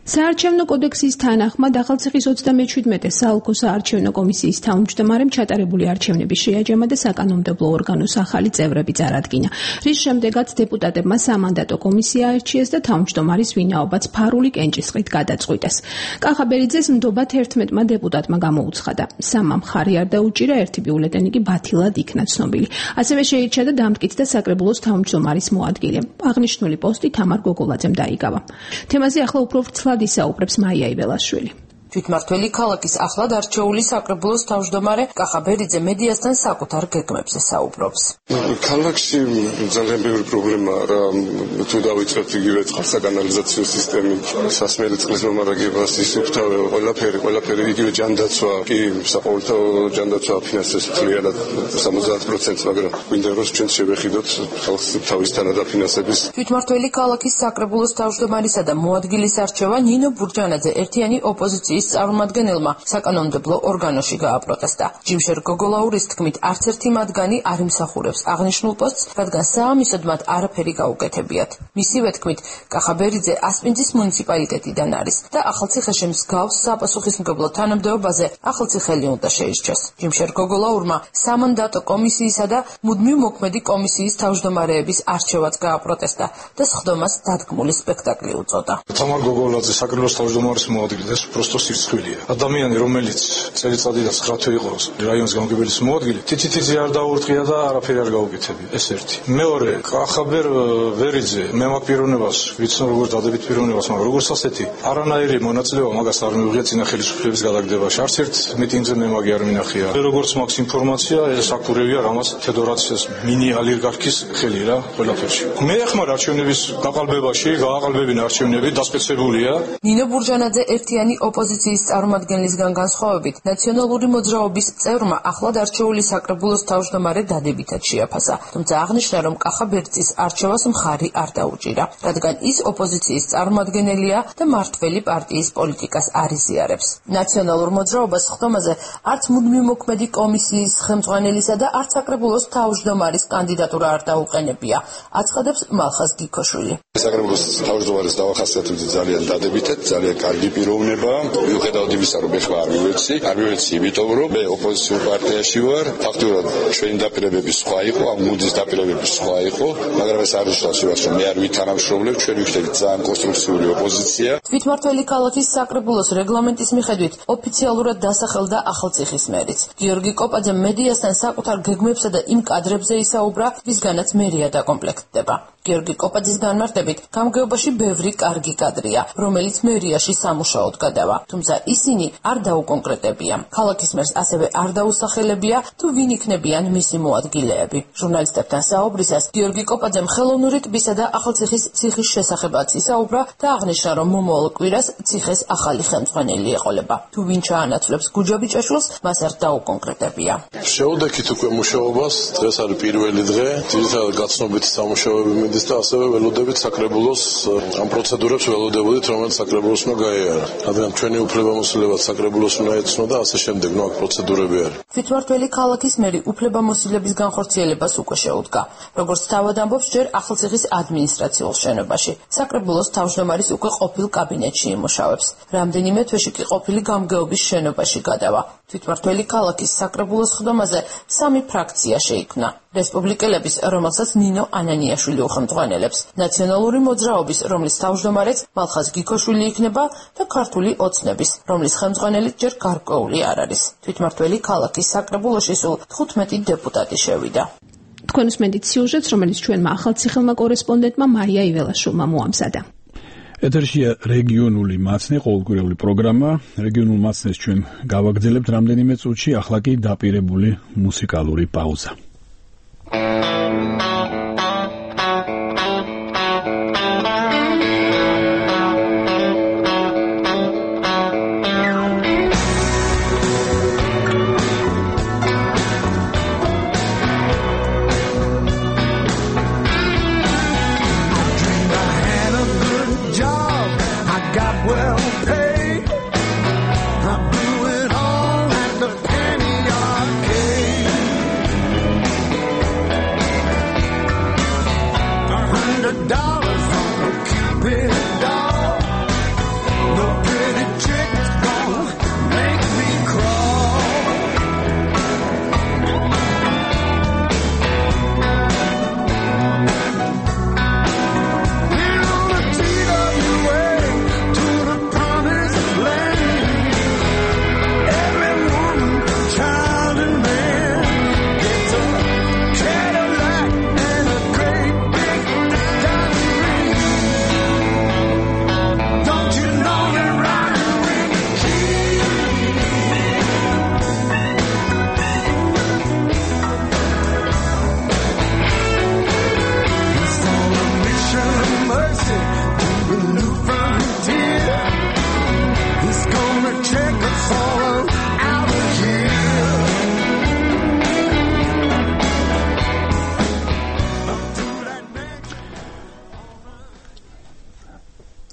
საარჩევნო კოდექსის თანახმად ახალციხის ოცდამეჩვიდმეტე საოლქო საარჩევნო კომისიის თავმჯდომარემ ჩატარებული არჩევნების შეაჯამა და საკანონმდებლო ორგანოს ახალი წევრები წარადგინა, რის შემდეგაც დეპუტატებმა სამანდატო კომისია აირჩიეს და თავმჯდომარის ვინაობაც ფარული კენჭისყრით გადაწყვიტეს. კახაბერიძეს ნდობა თერთმეტმა დეპუტატმა გამოუცხადა. სამმა მხარი არ დაუჭირა, ერთი ბიულეტენი კი ბათილად იქნა ცნობილი. ასევე შეირჩა და დამტკიცდა საკრებულოს თავმჯდომარის მოადგილე. აღნიშნული პოსტი თამარ გოგოლაძემ დაიკავა. თემაზე ახლა უფრო ვრცლად ისაუბრებს მაია იბელაშვილი. თვითმართველი ქალაქის ახლად არჩეული საკრებულოს თავმჯდომარე კახაბერიძე მედიასთან საკუთარ გეგმებზე საუბრობს. ქალაქში ძალიან ბევრი პრობლემაა რა, თუ დავიწყებთ იგივე წყალსაკანალიზაციო სისტემით, სასმელი წყლის მომარაგებას, ისუფთავე, ყველაფერი, ყველაფერი იგივე ჯანდაცვა, კი საყოველთაო ჯანდაცვა ფინანსებს წლიანად სამოცდაათ პროცენტს, მაგრამ გვინდა რომ ჩვენ შევეხიდოთ ხალხს თავისთან დაფინანსების. თვითმართველი ქალაქის საკრებულოს თავმჯდომარისა და მოადგილის არჩევა ნინო ბურჯანაძე ერთიანი ოპოზიციის წარმომადგენელმა საკანონმდებლო ორგანოში გააპროტესტა. ჯიმშერ გოგოლაურის თქმით, არც ერთი მათგანი არ იმსახურებს აღნიშნულ პოსტს, რადგან საამისოდ მათ არაფერი გაუკეთებიათ. მისივე თქმით, კახაბერიძე ასპინძის მუნიციპალიტეტიდან არის და ახალციხეში მსგავს საპასუხისმგებლო თანამდებობაზე ახალციხელი უნდა შეირჩეს. ჯიმშერ გოგოლაურმა სამანდატო კომისიისა და მუდმივ მოქმედი კომისიის თავმჯდომარეების არჩევაც გააპროტესტა და სხდომას დადგმული სპექტაკლი უწოდა. თამარ გოგოლაძე საკრებულოს თავმჯდომარის მოადგილე ეს უბრალოდ სირცხვილია. ადამიანი, რომელიც წელიწადი და ცხრა თვე იყო რაიონის გამგებლის მოადგილე, თითითი არ დაურტყია და არაფერი არ გაუკეთებია. ეს ერთი. მეორე, კახაბერ ვერიძე, მე მაგ პიროვნებას ვიცნობ როგორც დადებით პიროვნებას, მაგრამ როგორც ასეთი, არანაირი მონაწილეობა მაგას არ მიუღია წინა ხელისუფლების გადაგდებაში. არც ერთ მიტინგზე მე მაგი არ მინახია. როგორც მაქვს ინფორმაცია, ეს აკურებია რამაც თედორაციის მინი ალიგარქის ხელი რა ყველაფერში. მე ახმარ არჩევნების გაყალბებაში, გააყალბებინა არჩევნები დასპეცებულია. ნინო ბურჯანაძე ერთიანი ოპოზიციის წარმომადგენლისგან განსხვავებით, ნაციონალური მოძრაობის წევრმა ახლად არჩეული საკრებულოს თავმჯდომარე დადებითად შეაფასა. თუმცა აღნიშნა, რომ კახაბერძის არჩევას მხარი არ დაუჭირა, რადგან ის ოპოზიციის წარმომადგენელია და მართველი პარტიის პოლიტიკას არ იზიარებს. ნაციონალურ მოძრაობას ხდომაზე არც მუდმივ მოქმედი კომისიის ხელმძღვანელისა და არც საკრებულოს თავმჯდომარის კანდიდატურა არ დაუყენებია, აცხადებს მალხაზ გიქოშვილი. საკრებულოს თავმჯდომარის დავახასიათებთ ძალიან დადებითად, ძალიან კარგი პიროვნება. მიუხედავად იმისა, რომ ეხლა არ მივეცი, არ მივეცი, იმიტომ რომ მე ოპოზიციურ პარტიაში ვარ. ფაქტობრივად ჩვენი დაპირებები სხვა იყო, ამ მუდის დაპირებები სხვა იყო, მაგრამ ეს არ ნიშნავს იმას, რომ მე არ ვითანამშრომლებ, ჩვენ ვიხდებით ძალიან კონსტრუქციული ოპოზიცია. თვითმართველი ქალაქის საკრებულოს რეგლამენტის მიხედვით ოფიციალურად დასახელდა ახალციხის მერიც. გიორგი კოპაძე მედიასთან საკუთარ გეგმებსა და იმ კადრებზე ისაუბრა, ვისგანაც მერია დაკომპლექტდება. გიორგი კოპაძის განმარტებით, გამგეობაში ბევრი კარგი კადრია, რომელიც მერიაში სამუშაოდ გადავა. თუმცა ისინი არ დაუკონკრეტებია. ქალაქის მერს ასევე არ დაუსახელებია, თუ ვინ იქნებიან მისი მოადგილეები. ჟურნალისტებთან საუბრისას გიორგი კოპაძემ ხელოვნური ტბისა და ახალციხის ციხის შესახებაც ისაუბრა და აღნიშნა, რომ მომავალ კვირას ციხეს ახალი ხელმძღვანელი ეყოლება. თუ ვინ ჩაანაცვლებს გუჯაბიჭაშვილს, მას არ დაუკონკრეტებია. შევდექით უკვე მუშაობას, დღეს არის პირველი დღე, ძირითადად გაცნობითი სამუშაოები მიდის და ასევე ველოდებით საკრებულოს ამ პროცედურებს ველოდებოდით, რომელიც საკრებულოს უნდა გაეარა. რადგან ჩვენი უფლებამოსილებაც საკრებულოს უნდა ეცნო და ასე შემდეგ, ნუ აქ პროცედურები არის. თვითმართველი ქალაქის მერი უფლებამოსილების განხორციელებას უკვე შეუდგა. როგორც თავად ამბობს, ჯერ ახალციხის ადმინისტრაციულ შენობაში. საკრებულოს თავმჯდომარის უკვე ყოფილ კაბინეტში იმუშავებს. რამდენიმე თვეში კი ყოფილი გამგეობის შენობაში გადავა. თვითმართველი ქალაქის საკრებულოს ხდომაზე სამი ფრაქცია შეიქმნა. რესპუბლიკელების, რომელსაც ნინო ანანიაშვილი უხელმძღვანელებს, ნაციონალური მოძრაობის, რომლის თავმჯდომარეც მალხაზ გიქოშვილი იქნება და ქართული ოცნების, რომლის ხელმძღვანელი ჯერ გარკვეული არ არის. თვითმართველი ქალაქის საკრებულოში სულ თხუთმეტი დეპუტატი შევიდა. თქვენ უსმენთ სიუჟეტს, რომელიც ჩვენმა ახალციხელმა კორესპონდენტმა მაია იველაშვილმა მოამზადა. ეთერშია რეგიონული მაცნე, ყოველკვირეული პროგრამა. რეგიონულ მაცნეს ჩვენ გავაგრძელებთ რამდენიმე წუთში, ახლა კი დაპირებული მუსიკალური პაუზა.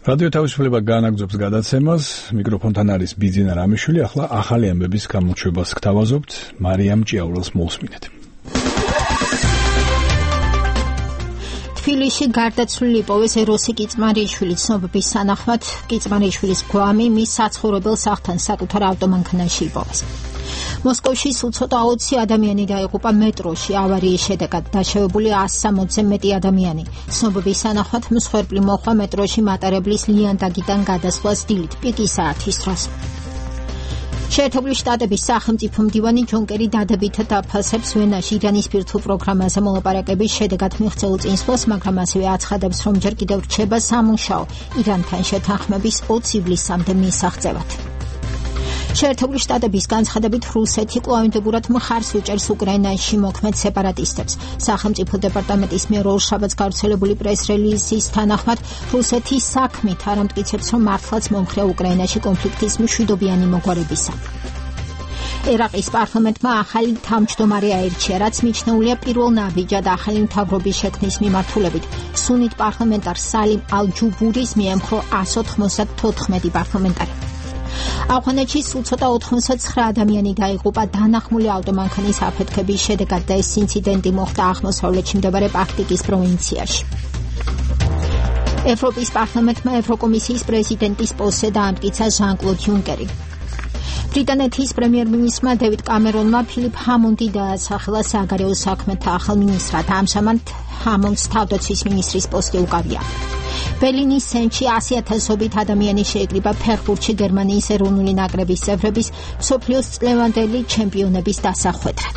რადიო თავისუფლება განაგრძობს გადაცემას. მიკროფონთან არის ბიძინა რამიშვილი. ახლა ახალი ამბების გამოჩვებას გთავაზობთ. მარიამ ჭიაურელს მოусმინეთ. თბილისში გარდაცვლილი პოვეს ეროსი კიწმარიშვილის ცნობების სანახმად კიწმარიშვილის გვამი მის საცხოვრებელ სახლთან საკუთარ ავტომანქანაში იპოვეს. მოსკოვში სულ ცოტა ოცი ადამიანი დაიღუპა მეტროში ავარიის შედეგად, დაშავებული ას სამოცზე მეტი ადამიანი. ცნობების სანახმად მსხვერპლი მოხდა მეტროში მატარებლის ლიანდაგიდან გადასვლას დილით პიკის საათის დროს. შეერთებული შტატების სახელმწიფო მდივანი ჯონ კერი დადებითად დაფასებს ვენაში ირანის ბირთვულ პროგრამაზე მოლაპარაკების შედეგად მიღწეულ წინსვლას, მაგრამ ასევე აცხადებს, რომ ჯერ კიდევ რჩება სამუშაო ირანთან შეთანხმების ოცი ივლისამდე მისაღწევად. შეერთებული შტატების განცხადებით რუსეთი კვლავინდებურად მხარს უჭერს უკრაინაში მოქმედ სეპარატისტებს. სახელმწიფო დეპარტამენტის მიერ ორშაბათს გავრცელებული პრეს-რელიზის თანახმად რუსეთი საქმით არ ამტკიცებს, რომ მართლაც მომხრეა უკრაინაში კონფლიქტის მშვიდობიანი მოგვარებისა. ერაყის პარლამენტმა ახალი თავმჯდომარე აირჩია, რაც მიჩნეულია პირველ ნაბიჯად ახალი მთავრობის შექმნის მიმართულებით. სუნით პარლამენტარ სალიმ ალ-ჯუბურის მიემხრო ას ოთხმოცდათოთხმეტი პარლამენტარი. ავღანეთში სულ ცოტა ოთხმოცდაცხრა ადამიანი დაიღუპა დანახმული ავტომანქანის აფეთქების შედეგად და ეს ინციდენტი მოხდა აღმოსავლეთში მდებარე პაქტიკის პროვინციაში. ევროპის პარლამენტმა ევროკომისიის პრეზიდენტის პოსტზე დაამტკიცა ჟან-კლოდ იუნკერი. ბრიტანეთის პრემიერ-მინისტრმა დევიდ კამერონმა ფილიპ ჰამონდი დაასახელა საგარეო საქმეთა ახალ მინისტრად. ამჟამად ჰამონდს თავდაცვის მინისტრის პოსტი უკავია. ბერლინის ცენტრში ასი ათასობით ადამიანი შეიკრიბა ფეხბურთში გერმანიის ეროვნული ნაკრების წევრების მსოფლიოს წლევანდელი ჩემპიონების დასახვედრად.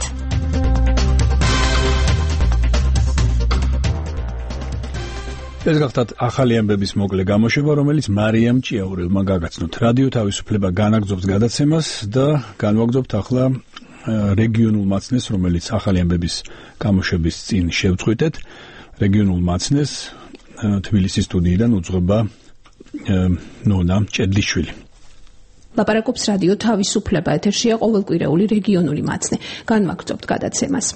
ეს გახდათ ახალი ამბების მოკლე გამოშვება, რომელიც მარიამ ჭიაურელმა გაგაცნოთ. რადიო თავისუფლება განაგრძობს გადაცემას და განვაგრძობთ ახლა რეგიონულ მაცნეს, რომელიც ახალი ამბების გამოშვების წინ შევწყვიტეთ. რეგიონულ მაცნეს თბილისის სტუდიიდან უძღვება ნონა ჭედლიშვილი. ლაპარაკობს რადიო თავისუფლება, ეთერშია ყოველკვირეული რეგიონული მაცნე. განვაგრძობთ გადაცემას.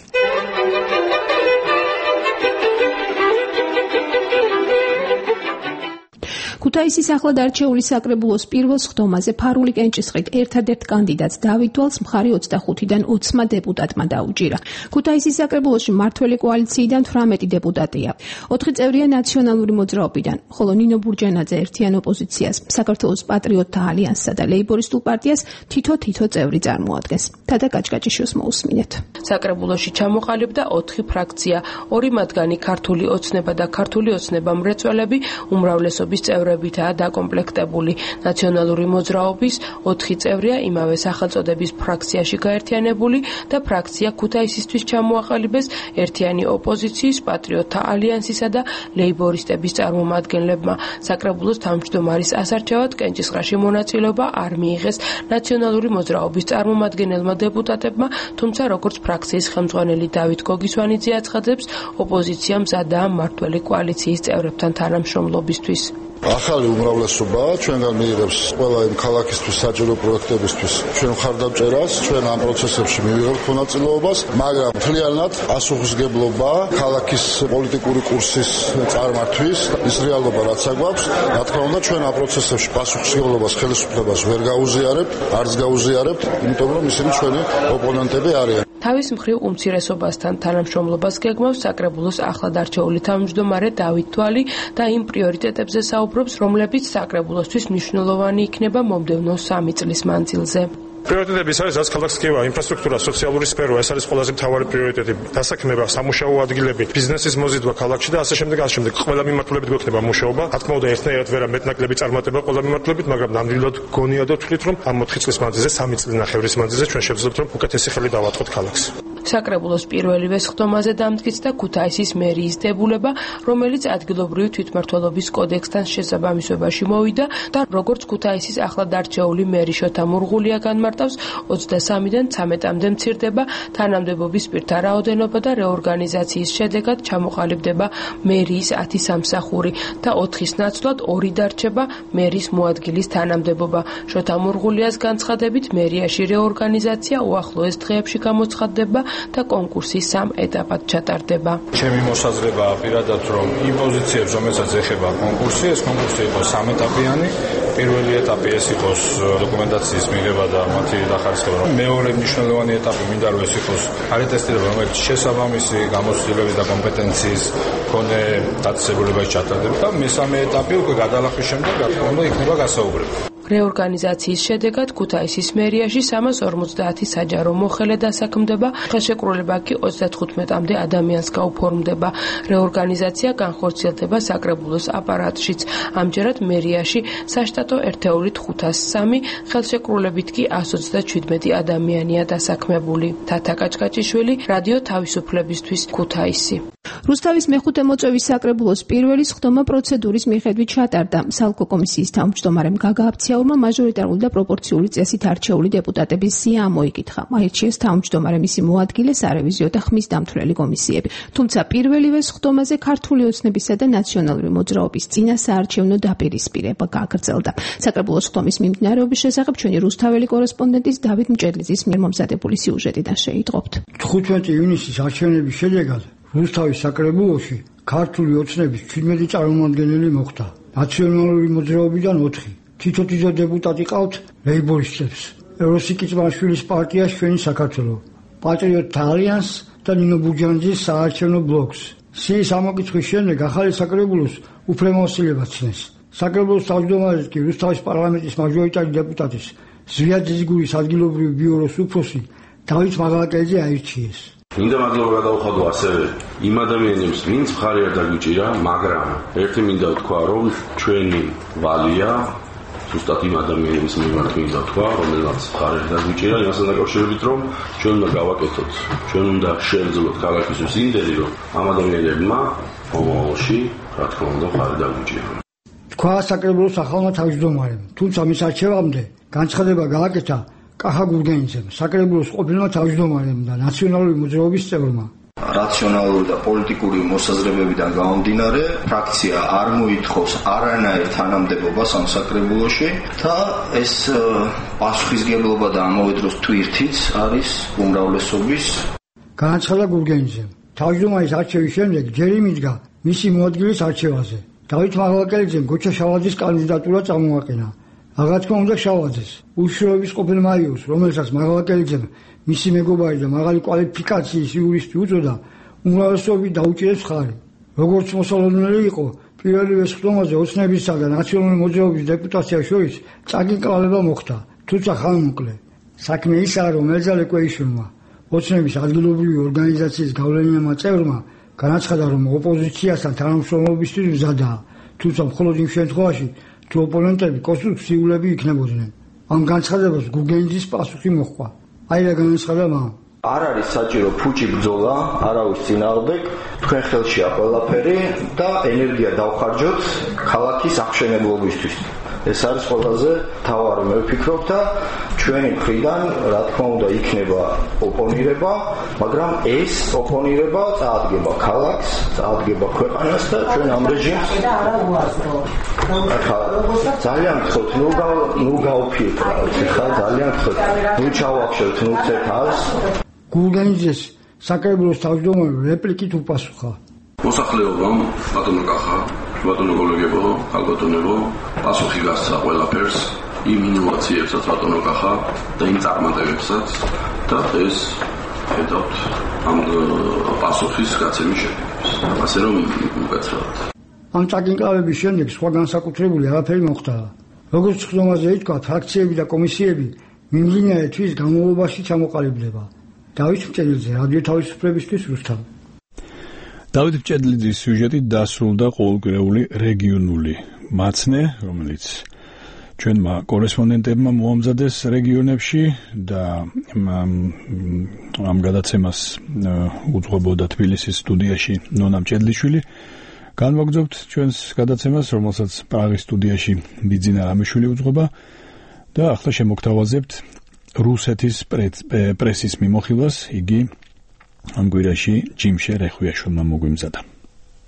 ქუთაისის ახლად არჩეული საკრებულოს პირველ სხდომაზე ფარული კენჭისყრით ერთადერთ კანდიდატს დავით დვალს მხარი ოცდახუთიდან ოცმა დეპუტატმა დაუჭირა. ქუთაისის საკრებულოში მართველი კოალიციიდან თვრამეტი დეპუტატია. ოთხი წევრია ნაციონალური მოძრაობიდან, ხოლო ნინო ბურჯანაძე ერთიან ოპოზიციას, საქართველოს პატრიოტთა ალიანსსა და ლეიბორისტულ პარტიას თითო-თითო წევრი წარმოადგენს. თადა კაჭკაჭიშვილს მოусმინეთ. საკრებულოში ჩამოყალიბდა ოთხი ფრაქცია, ორი მათგანი ქართული ოცნება და ქართული ოცნება მრეწველები, უმრავლესობის წევრები ბითაა დაკომპლექტებული. ნაციონალური მოძრაობის ოთხი წევრია იმავე სახელწოდების ფრაქციაში გაერთიანებული და ფრაქცია ქუთაისისთვის ჩამოაყალიბეს ერთიანი ოპოზიციის, პატრიოტთა ალიანსისა და ლეიბორისტების წარმომადგენლებმა. საკრებულოს თავმჯდომარის ასარჩევად კენჭისყრაში მონაწილეობა არ მიიღეს ნაციონალური მოძრაობის წარმომადგენელმა დეპუტატებმა, თუმცა როგორც ფრაქციის ხელმძღვანელი დავით გოგისვანიძე აცხადებს, ოპოზიცია მზადაა მმართველი კოალიციის წევრებთან თანამშრომლობისთვის. ახალი უმრავლესობაა, ჩვენგან მიიღებს ყველა იმ ქალაქისთვის საჭირო პროექტებისთვის ჩვენ მხარდამჭერას, ჩვენ ამ პროცესებში მივიღებთ მონაწილეობას, მაგრამ მთლიანად პასუხისმგებლობა ქალაქის პოლიტიკური კურსის წარმართვის, ის რეალობა რაც აგვაქვს, რა თქმა უნდა ჩვენ ამ პროცესებში პასუხისმგებლობას, ხელისუფლებას ვერ გაუზიარებთ, არც გაუზიარებთ, იმიტომ რომ ისინი ჩვენი ოპონენტები არიან. თავის მხრივ უმცირესობასთან თანამშრომლობას გეგმავს საკრებულოს ახლად არჩეული თავმჯდომარე დავით დვალი და იმ პრიორიტეტებზე საუბრობს, რომლებიც საკრებულოსთვის მნიშვნელოვანი იქნება მომდევნო სამი წლის მანძილზე. პრიორიტეტები არის რაც ქალაქს კევა, ინფრასტრუქტურა, სოციალური სფერო, ეს არის ყველაზე მთავარი პრიორიტეტი. დასაქმება, სამუშაო ადგილები, ბიზნესის მოზიდვა ქალაქში და ასე შემდეგ, ასე შემდეგ. ყველა მიმართულებით გვექნება მუშაობა. რა თქმა უნდა, ერთნაირად ვერა მეტნაკლები წარმატება ყველა მიმართულებით, მაგრამ ნამდვილად გონია და ვთვლით, რომ ამ ოთხი წლის მანძილზე, სამი წლის ნახევრის მანძილზე ჩვენ შევძლებთ, რომ უკეთესი ხელი დავატყოთ ქალაქს. საკრებულოს პირველივე სხდომაზე დამტკიცდა ქუთაისის მერიის დებულება, რომელიც ადგილობრივი თვითმმართველობის კოდექსთან შესაბამისობაში მოვიდა და როგორც ქუთაისის ახლად არჩეული მერი შოთა მურღულია განმარტავს, ოცდასამიდან ცამეტამდე მცირდება თანამდებობის პირთა რაოდენობა და რეორგანიზაციის შედეგად ჩამოყალიბდება მერიის ათი სამსახური და ოთხის ნაცვლად ორი დარჩება მერის მოადგილის თანამდებობა. შოთა მურღულიას განცხადებით, მერიაში რეორგანიზაცია უახლოეს დღეებში გამოცხადდება და კონკურსი სამ ეტაპად ჩატარდება. ჩემი მოსაზრებაა პირადად, რომ იმ პოზიციებს, რომელსაც ეხება კონკურსი, ეს კონკურსი იყოს სამეტაპიანი. პირველი ეტაპი ეს იყოს დოკუმენტაციის მიღება და მათი დახარისხება. მეორე მნიშვნელოვანი ეტაპი მინდა რომ ეს იყოს არატესტირება, რომელიც შესაბამისი გამოცდილების და კომპეტენციის მქონე დაწესებულებაში ჩატარდება და მესამე ეტაპი უკვე გადალახვის შემდეგ რა თქმა უნდა იქნება გასაუბრებელი. რეორგანიზაციის შედეგად ქუთაისის მერიაში სამას ორმოცდაათი საჯარო მოხელე დასაქმდება, ხელშეკრულება კი ოცდათხუთმეტამდე ადამიანს გაუფორმდება. რეორგანიზაცია განხორციელდება საკრებულოს აპარატშიც. ამჯერად მერიაში საშტატო ერთეულით ხუთას სამი, ხელშეკრულებით კი εκατს ოცდაჩვიდმეტი ადამიანია დასაქმებული. თათა კაჭკაჭიშვილი, რადიო თავისუფლებისთვის, ქუთაისი. რუსთავის მეხუთე მოწვევის საკრებულოს პირველი სხდომა პროცედურის მიხედვით ჩატარდა. სალკო კომისიის თავმჯდომარემ გაგა აფციაურმა მაჟორიტარული და პროპორციული წესით არჩეული დეპუტატების სია ამოიკითხა. აირჩიეს თავმჯდომარე, მისი მოადგილე, სარევიზიო და ხმის დამთვრელი კომისიები. თუმცა პირველივე სხდომაზე ქართული ოცნებისა და ნაციონალური მოძრაობის წინა საარჩევნო დაპირისპირება გაგრძელდა. საკრებულოს სხდომის მიმდინარეობის შესახებ ჩვენი რუსთაველი კორესპონდენტის დავით მჭედლიძის მიერ მომზადებული სიუჟეტიდან შეიტყობთ. თხუთმეტი ივნისის არჩევნების შედეგად რუსთავის საკრებულოში ქართული ოცნების ჩვიდმეტი წარმომადგენელი მოხვდა. ნაციონალური მოძრაობიდან ოთხი. თითო-თითო დეპუტატი ყავთ ლეიბორისტებს, ეროსიკი წმაშვილის პარტიას ჩვენი საქართველო, პატრიოტთა ალიანსს და ნინო ბურჯანძის საარჩევნო ბლოკს. სიის ამოკითხვის შემდეგ ახალი საკრებულოს უფლებამოსილება ცნეს. საკრებულოს თავმჯდომარედ კი რუსთავის პარლამენტის მაჟორიტარი დეპუტატის ზვიადზიგურის ადგილობრივი ბიუროს უფროსი დავით მაღალაკელიძე აირჩიეს. მინდა მადლობა გადავხადო ასევე იმ ადამიანებს, ვინც მხარი არ დაგვიჭირა, მაგრამ ერთი მინდა ვთქვა, რომ ჩვენი ვალია ზუსტად იმ ადამიანების მიმართ მინდა ვთქვა, რომელსაც მხარი არ დაგვიჭირა, იმასთან დაკავშირებით, რომ ჩვენ უნდა გავაკეთოთ, ჩვენ უნდა შევძლოთ ქალაქისთვის იმდენი, რომ ამ ადამიანებმა მომავალში, რა თქმა უნდა, მხარი დაგვიჭირონ. თქვა საკრებულოს ახალმა თავმჯდომარემ, თუმცა მის არჩევამდე განცხადება გააკეთა კახა გურგენიძემ, საკრებულოს ყოფილმა თავმჯდომარემ და ნაციონალური მოძრაობის წევრმა. რაციონალური და პოლიტიკური მოსაზრებებიდან გამომდინარე, ფრაქცია არ მოითხოვს არანაირ თანამდებობას ამ საკრებულოში და ეს პასუხისგებლობა და ამავე დროს თვირთიც არის უმრავლესობის. განაცხადა გურგენიძემ. თავმჯდომარის არჩევის შემდეგ ჯერ იმიდგა მისი მოადგილის არჩევაზე. დავით მაღალაკელიძემ გოჩა შალაძის კანდიდატურა წამოაყენა. რა თქმა უნდა შალაძეს, უშუალობის ყოფილ მაიორს, რომელსაც მაღალაკელიძემ მისი მეგობარი და მაღალი კვალიფიკაციის იურისტი უწოდა, უმრავლესობით დაუჭირეს მხარი. როგორც მოსალოდნელი იყო, პირველივე სხდომაზე ოცნებისა და ნაციონალური მოძრაობის დეპუტაციას შორის წაგიკალება მოხდა, თუმცა ხანმოკლე. საქმე ისაა, რომ ელზალე კვეიშვილმა, ოცნების ადგილობრივი ორგანიზაციის გავლენიანმა წევრმა, განაცხადა, რომ ოპოზიციასთან თანამშრომლობისთვის მზადაა, თუმცა მხოლოდ იმ შემთხვევაში, თუ ოპონენტები კონსტრუქციულები იქნებოდნენ. ამ განცხადებას გურგენიძის პასუხი მოჰყვა. აი რა განაცხადა მან. არ არის საჭირო ფუჭი ბრძოლა, არავის წინააღმდეგ, თქვენ ხელშია ყველაფერი და ენერგია დავხარჯოთ ქალაქის აღშენებლობისთვის. ეს არის ყველაზე მთავარი, მე ვფიქრობ და ჩვენი მხრიდან, რა თქმა უნდა, იქნება ოპონირება, მაგრამ ეს ოპონირება წაადგება ქალაქს, წაადგება ქვეყანას და ჩვენ ამ რეჟიმს ძალიან გთხოვთ, ნუ ნუ გავფიქროთ, ხა ძალიან გთხოვთ, ნუ ჩავახშოთ, ნუ ცეთავს. გურგენიძეს საკრებულოს თავმჯდომარე რეპლიკით უპასუხა. მოსახლეობამ, ბატონო კახა, ბატონო გოლეგებო, ალბატონებო, პასუხი გასცა ყველაფერს, იმ ინოვაციებსაც ბატონო კახა და იმ წარმატებებსაც და ეს ხედავთ ამ პასუხის გაცემის შედეგებს. ასე რომ უკაცრავად. ამ წაგინკლავების შემდეგ სხვა განსაკუთრებული არაფერი მოხდა. როგორც სხდომაზე ითქვა, ფრაქციები და კომისიები მიმდინარე თვის განმავლობაში ჩამოყალიბდება. დავით მჭედლიძე, რადიო თავისუფლებისთვის, რუსთავი. დავით მჭედლიძის სიუჟეტი დასრულდა ყოველკვირეული რეგიონული მაცნე, რომელიც ჩვენმა კორესპონდენტებმა მოამზადეს რეგიონებში და ამ გადაცემას უძღვებოდა თბილისის სტუდიაში ნონა მჭედლიშვილი. განვაგრძობთ ჩვენს გადაცემას, რომელსაც პრაღის სტუდიაში ბიძინა რამიშვილი უძღვება და ახლა შემოგთავაზებთ რუსეთის პრესის მიმოხილვას. იგი ამ კვირაში ჯიმშე რეხვიაშვილმა მოგვიმზადა.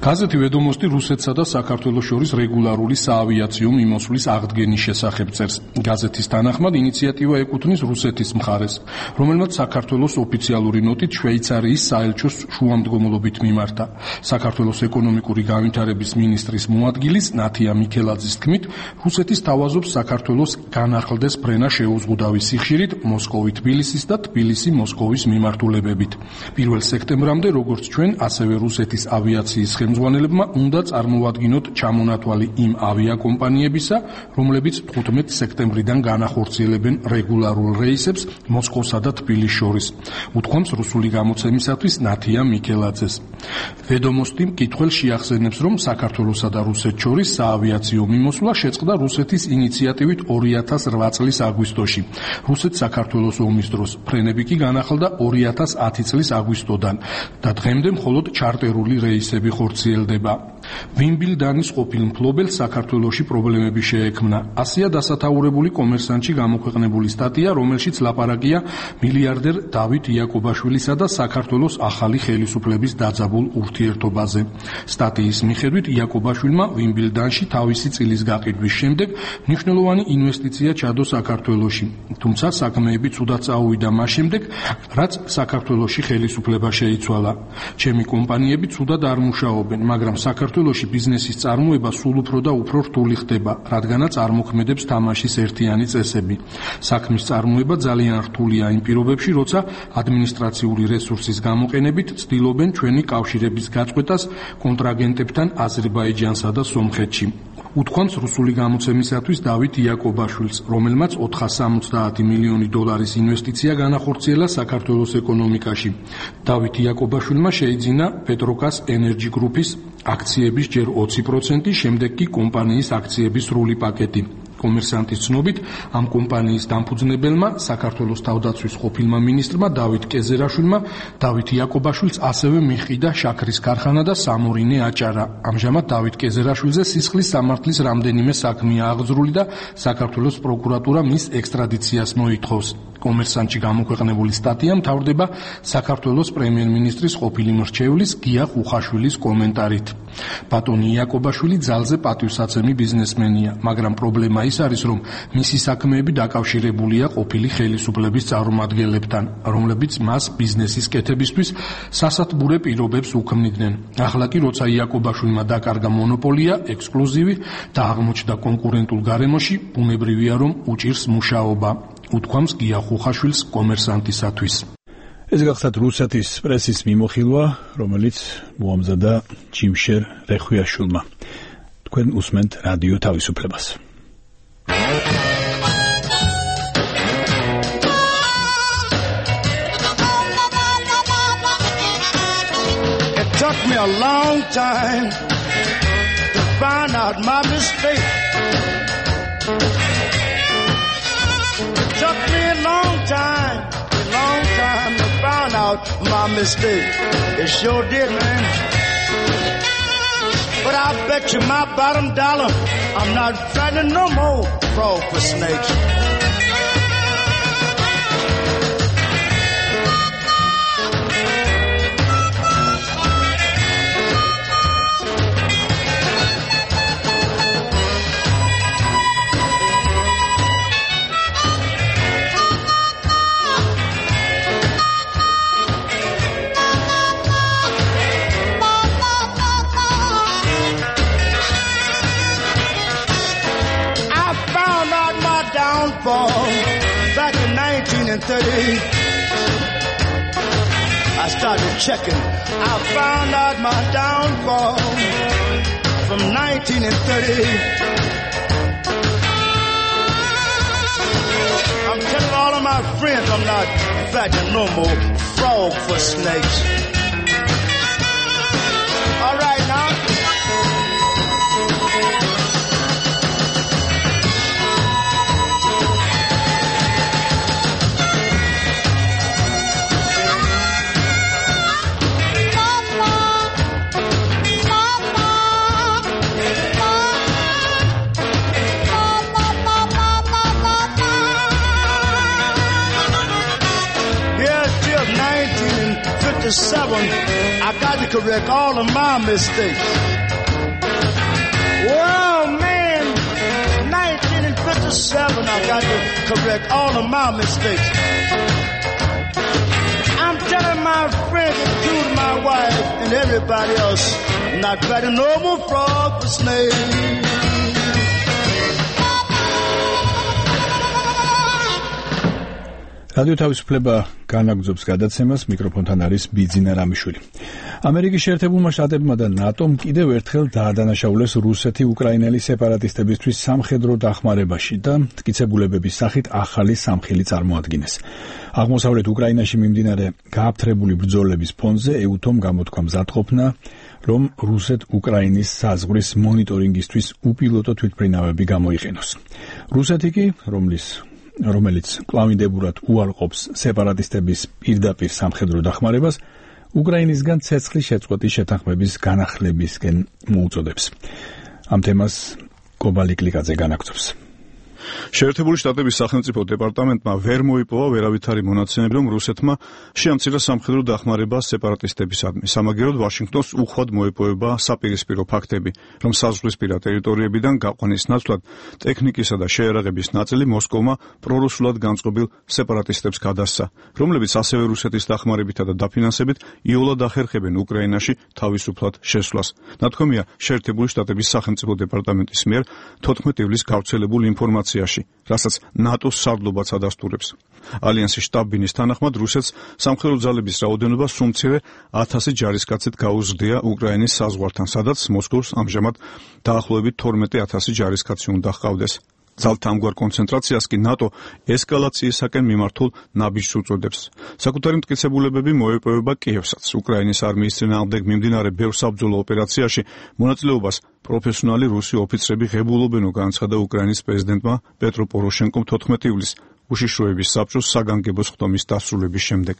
გაზეთი ვედომოსტი რუსეთსა და საქართველოს შორის რეგულარული საავიაციო მიმოსვლის აღდგენის შესახებ წერს. გაზეთის თანახმად ინიციატივა ეკუთვნის რუსეთის მხარეს, რომელმაც საქართველოს ოფიციალური ნოტით შვეიცარიის საელჩოს შუამდგომლობით მიმართა. საქართველოს ეკონომიკური განვითარების მინისტრის მოადგილის ნათია მიქელაძის თქმით, რუსეთის თავაზობს საქართველოს განახლდეს ფრენა შეუზღუდავი სიხშირით მოსკოვი თბილისის და თბილისი მოსკოვის მიმართულებებით. პირველ სექტემბრამდე როგორც ჩვენ, ასევე რუსეთის ავიაციის ხელმძღვანელებმა უნდა წარმოვადგინოთ ჩამონათვალი იმ ავიაკომპანიებისა, რომლებიც თხუთმეტ სექტემბრიდან განახორციელებენ რეგულარულ რეისებს მოსკოვსა და თბილისს შორის. უთქვამს რუსული გამოცემისათვის ნათია მიქელაძეს. ვედომოსტი მკითხველს შეახსენებს, რომ საქართველოსა და რუსეთს შორის საავიაციო მიმოსვლა შეწყდა რუსეთის ინიციატივით ორი ათას რვა წლის აგვისტოში. რუსეთს საქართველოს ომის დროს ფრენები კი განახლდა ორი ათას ათი წლის აგვისტოდან და დღემდე მხოლოდ ჩარტერული რეისები ხორციელდება. ვიმბილდანის ყოფილ მფლობელს საქართველოში პრობლემები შეექმნა. ასია დასათაურებული კომერსანტში გამოქვეყნებული სტატია, რომელშიც ლაპარაკია მილიარდერ დავით იაკობაშვილისა და საქართველოს ახალი ხელისუფლების დაძაბულ ურთიერთობაზე. სტატიის მიხედვით იაკობაშვილმა ვიმბილდანში თავისი წილის გაყიდვის შემდეგ მნიშვნელოვანი ინვესტიცია ჩადო საქართველოში. თუმცა საქმეები ცუდად წაუვიდა მას შემდეგ, რაც საქართველოში ხელისუფლება შეიცვალა. ჩემი კომპანიები ცუდად არ მუშაობენ, მაგრამ საქართველოში ბიზნესის წარმოება სულ უფრო და უფრო რთული ხდება, რადგანაც არ მოქმედებს თამაშის ერთიანი წესები. საქმის წარმოება ძალიან რთულია იმ პირობებში, როცა ადმინისტრაციული რესურსის გამოყენებით ცდილობენ ჩვენი კავშირების გაწყვეტას კონტრაგენტებთან აზერბაიჯანსა და სომხეთში. უთქვამს რუსული გამოცემისათვის დავით იაკობაშვილს, რომელმაც ოთხას სამოცდაათი მილიონი დოლარის ინვესტიცია განახორციელა საქართველოს ეკონომიკაში. დავით იაკობაშვილმა შეიძინა პეტროკას ენერჯი გრუპის აქციების ჯერ ოცი პროცენტი, შემდეგ კი კომპანიის აქციების სრული პაკეტი. კომერსანტის ცნობით, ამ კომპანიის დამფუძნებელმა, საქართველოს თავდაცვის ყოფილმა მინისტრმა დავით კეზერაშვილმა, დავით იაკობაშვილს ასევე მიჰყიდა შაქრის ქარხანა და სამორინე აჭარა. ამჟამად დავით კეზერაშვილზე სისხლის სამართლის რამდენიმე საქმეა აღძრული და საქართველოს პროკურატურა მის ექსტრადიციას მოითხოვს. კომერსანტში გამოქვეყნებული სტატია მთავრდება საქართველოს პრემიერ-მინისტრის ყოფილი მრჩევლის გია ხუხაშვილის კომენტარით. ბატონი იაკობაშვილი ძალზე პატივსაცემი ბიზნესმენია, მაგრამ პრობლემა ის არის, რომ მისი საქმეები დაკავშირებულია ყოფილი ხელისუფლების წარმომადგენლებთან, რომლებიც მას ბიზნესის კეთებისთვის სასათბურე პირობებს უქმნიდნენ. ახლა კი როცა იაკობაშვილმა დაკარგა მონოპოლია, ექსკლუზივი და აღმოჩნდა კონკურენტულ გარემოში, ბუნებრივია რომ უჭირს მუშაობა. უთქვამს გია ხუხაშვილს კომერსანტისათვის. ეს გახსათ რუსეთის პრესის მიმოხილვა, რომელიც მოამზადა ჯიმშერ რეხვიაშვილმა. თქვენ უსმენთ რადიო თავისუფლებას. It took me a long time to find out my mistake. It took me a long time, a long time to find out my mistake. It sure did, man. But I bet you my bottom dollar, I'm not fighting no more frog for snakes. Back in nineteen thirty, I started checking. I found out my downfall from nineteen thirty. I'm telling all of my friends I'm not fighting no more frog for snakes. All right now. Seven, I got got to correct all of my mistakes. Well, man, nineteen fifty-seven, I got to correct all of my mistakes. I'm telling my friends, including my wife and everybody else, not fighting no more frog for snakes. რადიო თავისუფლება განაგრძობს გადაცემას, მიკროფონთან არის ბიძინა რამიშვილი. ამერიკის შეერთებულმა შტატებმა და ნატომ კიდევ ერთხელ დაადანაშაულეს რუსეთი უკრაინელი სეპარატისტებისთვის სამხედრო დახმარებაში და მტკიცებულებების სახით ახალი სამხილი წარმოადგინეს. აღმოსავლეთ უკრაინაში მიმდინარე გააფთრებული ბრძოლების ფონზე ეუთომ გამოთქვა მზადყოფნა, რომ რუსეთ-უკრაინის საზღვრის მონიტორინგისთვის უპილოტო თვითმფრინავები გამოიყენოს. რუსეთი კი, რომლის რომელიც კლავინდებურად უარყოფს სეპარატისტების პირდაპირ სამხედრო დახმარებას, უკრაინისგან ცეცხლის შეწყვეტის შეთანხმების განახლებისკენ მოუწოდებს. ამ თემას კობალი კლიკაძე განაგრძობს. შეერთებული შტატების სახელმწიფო დეპარტამენტმა ვერ მოიპოვა ვერავითარი მონაცემები, რომ რუსეთმა შეამცირა სამხედრო დახმარება სეპარატისტებისადმი. სამაგიეროდ ვაშინგტონს უხვად მოეპოვება საპირისპირო ფაქტები, რომ საზღვრისპირა ტერიტორიებიდან გაყვანის ნაცვლად ტექნიკისა და შეერაღების ნაწილი მოსკოვმა პრორუსულად განწყობილ სეპარატისტებს გადასცა, რომლებიც ასევე რუსეთის დახმარებითა და დაფინანსებით იოლად ახერხებენ უკრაინაში თავისუფლად შესვლას. ნათქვამია შეერთებული შტატების სახელმწიფო დეპარტამენტის მიერ თოთხმეტი ივლისს გავრცელებულ ინფორმაციაში, რასაც ნატოს სარდლობაც ადასტურებს. ალიანსის შტაბ-ბინის თანახმად რუსეთს სამხედრო ძალების რაოდენობა სულ მცირე ათასი ჯარისკაცით გაუზრდია უკრაინის საზღვართან, სადაც მოსკოვს ამჟამად დაახლოებით თორმეტი ათასი ჯარისკაცი უნდა ჰყავდეს. ძალთა ამგვარ კონცენტრაციას კი ნატო ესკალაციისაკენ მიმართულ ნაბიჯს უწოდებს. საკუთარი მტკიცებულებები მოეპოვება კიევსაც. უკრაინის არმიის წინააღმდეგ მიმდინარე ბევრ საბრძოლო ოპერაციაში მონაწილეობას პროფესიონალი რუსი ოფიცრები ღებულობენო განაცხადა უკრაინის პრეზიდენტმა პეტრო პოროშენკომ თოთხმეტი ივლისს უშიშროების საბჭოს საგანგებო ხდომის დასრულების შემდეგ.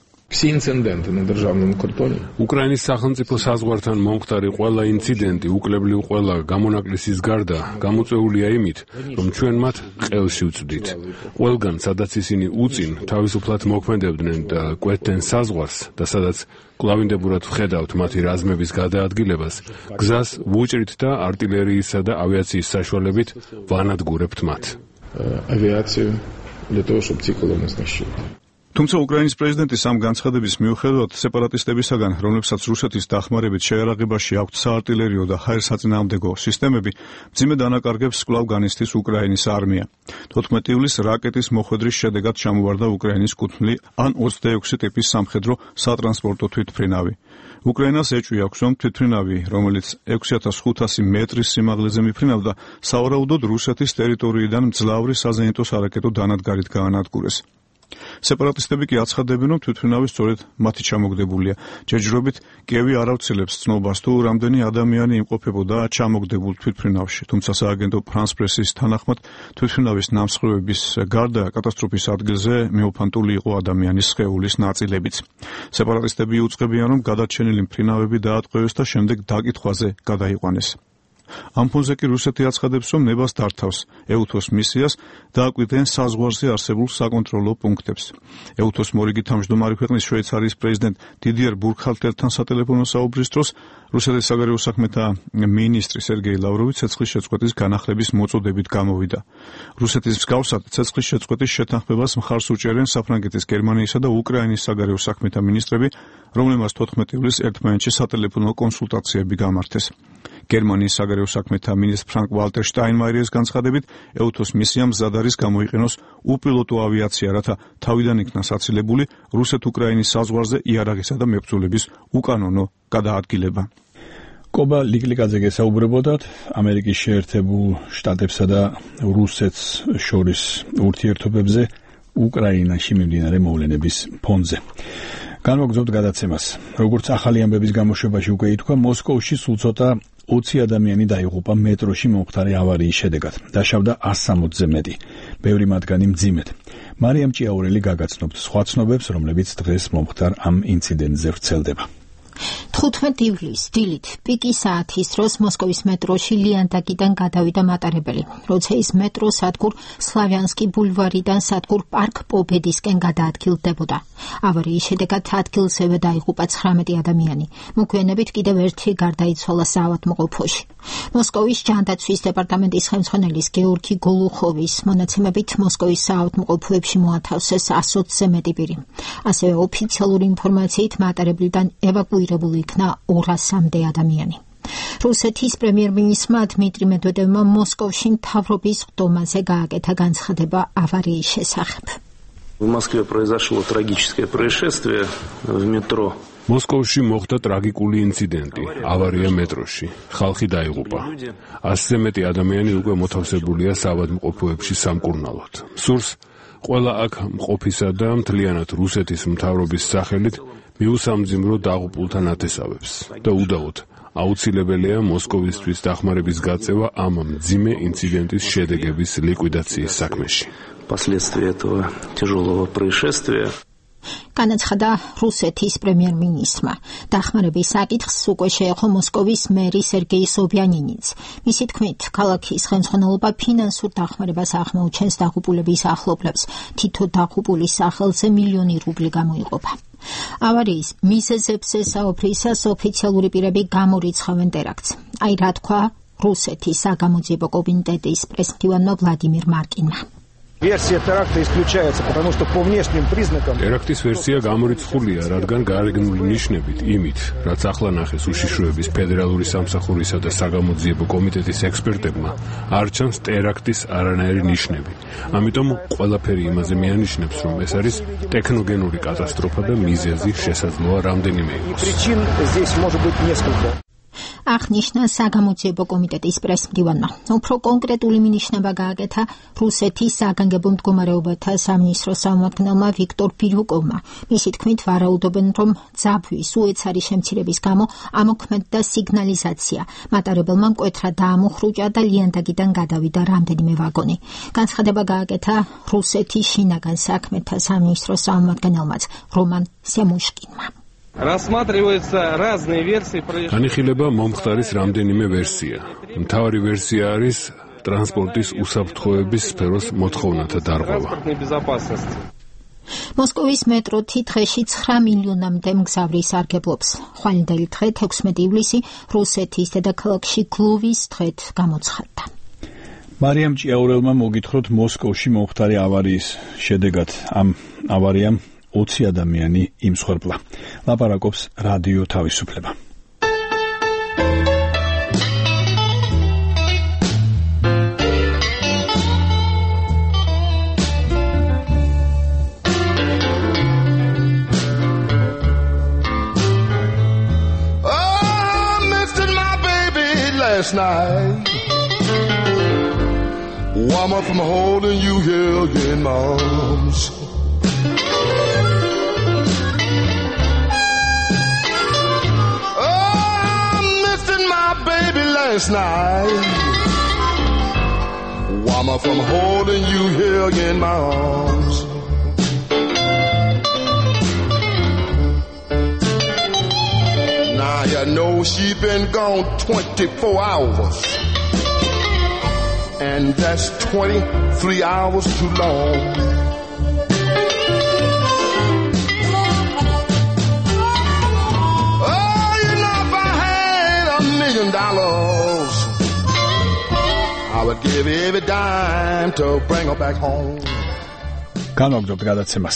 უკრაინის სახელმწიფო საზღვართან მომხდარი ყველა ინციდენტი, უკლებლივ ყველა გამონაკლისის გარდა, გამოწვეულია იმით, რომ ჩვენ მათ ყელში ვწვდით. ყველგან, სადაც ისინი უწინ თავისუფლად მოქმედებდნენ და კვეთდნენ საზღვარს და სადაც კლავინდებურად ვხედავთ მათი რაზმების გადაადგილებას, გზას ვუჭრით და артиллериისა და ავიაციის საშუალებით ვანადგურებთ მათ. ავიაცია для того, чтобы циклы назначить. თუმცა უკრაინის პრეზიდენტის ამ განცხადების მიუხედავად სეპარატისტებისაგან, რომლებსაც რუსეთის დახმარებით შეერაღებაში აქვთ საარტილერიო და ჰაერსაწინააღმდეგო სისტემები, მძიმე დანაკარგებს კვლავ განიცდის უკრაინის არმია. თოთხმეტი ივლისს რაკეტის მოხვედრის შედეგად ჩამოვარდა უკრაინის კუთვნილი ან ოცდაექვსი ტიპის სამხედრო სატრანსპორტო თვითმფრინავი. უკრაინას ეჭვი აქვს, რომ თვითმფრინავი, რომელიც ექვსი ათას ხუთასი მეტრის სიმაღლეზე მიფრინავდა, სავარაუდოდ რუსეთის ტერიტორიიდან მძლავრი საზენიტო სარაკეტო დანადგარით გაანადგურეს. სეპარატისტები კი აცხადებენ, რომ თვითმფრინავი სწორედ მათი ჩამოგდებულია. ჯერჯერობით კიევი არ ავრცელებს ცნობას, თუ რამდენი ადამიანი იმყოფებოდა ჩამოგდებულ თვითმფრინავში. თუმცა სააგენტო ფრანს პრესის თანახმად, თვითმფრინავის ნამსხვრევების გარდა კატასტროფის ადგილზე მეოფანტული იყო ადამიანის სხეულის ნაწილებიც. სეპარატისტები უწყებიან, რომ გადარჩენილი მფრინავები დაატყვევეს და შემდეგ დაკითხვაზე გადაიყვანეს. ამ ფონზე კი რუსეთი აცხადებს, რომ ნებას დართავს ეუთოს მისიას და აკვირდიან საზღვარზე არსებულ საკონტროლო პუნქტებს. ეუთოს მორიგი თავმჯდომარე ქვეყნის შვეიცარიის პრეზიდენტ დიდიერ ბურქჰალტერთან სატელეფონო საუბრის დროს რუსეთის საგარეო საქმეთა მინისტრი სერგეი ლავროვი ცეცხლის შეწყვეტის განახლების მოწოდებით გამოვიდა. რუსეთის მსგავსად ცეცხლის შეწყვეტის შეთანხმებას მხარს უჭერენ საფრანგეთის, გერმანიისა და უკრაინის საგარეო საქმეთა მინისტრები, რომლებმაც თოთხმეტი ივლისს ერთმანეთში სატელეფონო კონსულტაციები გამართეს. გერმანიის საგარეო საქმეთა მინისტრ ფრანკ ვალტერ შტაინმაიერის განცხადებით, ეუთოს მისიამ მზად არის გამოიყენოს უპილოტო ავიაცია, რათა თავიდან იქნას აცილებული რუსეთ-უკრაინის საზღვარზე იარაღისა და მებრძოლების უკანონო გადაადგილება. კობა ლიკლიკაძე გესაუბრებოდათ ამერიკის შეერთებულ შტატებსა და რუსეთს შორის ურთიერთობებზე უკრაინაში მიმდინარე მოვლენების ფონზე. განვაგრძობთ გადაცემას. როგორც ახალი ამბების გამოშვებაში უკვე ითქვა, მოსკოვში სულ ცოტა ოცი ადამიანი დაიღუპა მეტროში მომხდარი ავარიის შედეგად. დაშავდა ასი სამოცზე მეტი, ბევრი მათგანი მძიმედ. მარიამ ჭიაურელი გაგაცნობთ სხვა ცნობებს, რომლებიც დღეს მომხდარ ამ ინციდენტზე ვრცელდება. თხუთმეტი ივლისს დილით პიკი საათის დროს მოსკოვის მეტროში ლიანდაგიდან გადავიდა მატარებელი, როცა ის მეტრო სადგურ სლავიანსკი ბულვარიდან სადგურ პარკ პობედისკენ გადაადგილდებოდა. ავარიის შედეგად ადგილზევე დაიღუპა ცხრამეტი ადამიანი. მოგვიანებით კიდევ ერთი გარდაიცვალა საავადმყოფოში. მოსკოვის ჯანდაცვის დეპარტამენტის ხელმძღვანელის გეორგი გოლუხოვის მონაცემებით მოსკოვის საავადმყოფოებში მოათავსეს ასოცზე მეტი პირი. ასევე ოფიციალური ინფორმაციით მატარებლიდან ევაკუირებული იქნა ორასამდე ადამიანი. რუსეთის პრემიერ-მინისტრმა დმიტრი მედვედევმა მოსკოვში მთავრობის ხდომაზე გააკეთა განცხადება ავარიის შესახებ. В Москве произошло трагическое происшествие в метро. მოსკოვში მოხდა ტრაგიკული ინციდენტი, ავარია მეტროში. ხალხი დაიღუპა. ასზე მეტი ადამიანი უკვე მოთავსებულია საავადმყოფოებში სამკურნალოდ. სურს ყველა აქ მყოფისა და მთლიანად რუსეთის მთავრობის სახელით მიუსამძიმრო დაღუპულთა ნათესავებს და უდაოდ აუცილებელია მოსკოვისთვის დახმარების გაწევა ამ მძიმე ინციდენტის შედეგების ლიკვიდაციის საქმეში. Последствия этого тяжелого происшествия განაცხადა რუსეთის პრემიერ-მინისტრმა. დახმარების საკითხს უკვე შეეხო მოსკოვის მერი სერგეი სობიანინიც. მისი თქმით, ქალაქის ხელმძღვანელობა ფინანსურ დახმარებას ახმოუჩენს დაღუპულების ახლობლებს. თითო დაღუპულის სახელზე მილიონი რუბლი გამოიყოფა. ავარიის მიზეზებზე საუბრისას ოფიციალური პირები გამორიცხავენ ტერაქტს. აი რა თქვა რუსეთის საგამოძიებო კომიტეტის პრესმდივანმა ვლადიმირ მარკინმა. Версия теракта исключается, потому что по внешним признакам ტერაქტის ვერსია გამორიცხულია, რადგან გარეგნული ნიშნებით იმით, რაც ახლა ნახეს უშიშროების ფედერალური სამსახურისა და საგამოძიებო კომიტეტის ექსპერტებმა, არ ჩანს ტერაქტის არანაირი ნიშნები. ამიტომ ყველაფერი იმაზე მიანიშნებს, რომ ეს არის ტექნოგენური კატასტროფა და მიზეზი შესაძლოა რამდენიმე იყოს. причин здесь может быть несколько. აღნიშნა საგამოძიებო კომიტეტის პრესმდივანმა. უფრო კონკრეტული მინიშნება გააკეთა რუსეთის საგანგებო მდგომარეობათა სამინისტროს წარმომადგენელმა ვიქტორ ბირიუკოვმა. მისი თქმით, ვარაუდობენ, რომ ძაბვის უეცარი შემცირების გამო ამოქმედდა სიგნალიზაცია. მატარებელმა მკვეთრა დაამოხრუჭა და ლიანდაგიდან გადავიდა რამდენიმე ვაგონი. განცხადება გააკეთა რუსეთის შინაგან საქმეთა სამინისტროს წარმომადგენელმაც რომან სემუშკინმა. Рассматриваются разные версии происшествия. განიხილება მომხდარის რამდენიმე ვერსია. მთავარი ვერსია არის ტრანსპორტის უსაფრთხოების სფეროს მოთხოვნათა დარღვევა. მოსკოვის მეტრო თითღეში ცხრა მილიონამდე მგზავრის სარგებლობს. ხვალინდელი დღე თექვსმეტი ივლისი რუსეთის დედაქალაქში გლოვის დღედ გამოცხადდა. მარიამ ჭიაურელმა მოგითხროთ მოსკოვში მომხდარი ავარიის შედეგად ამ ავარიამ ოცი ადამიანი იმსხვერპლა. ლაპარაკობს რადიო თავისუფლება. Oh, missed my baby last night. Warmer from holding you here in my arms. Last night, warmer from holding you here in my arms. Now you know she been gone twenty-four hours, and that's twenty-three hours too long. Oh, you know if I had a million dollars, I would give every dime to bring her back home. განვაგრძობთ გადაცემას.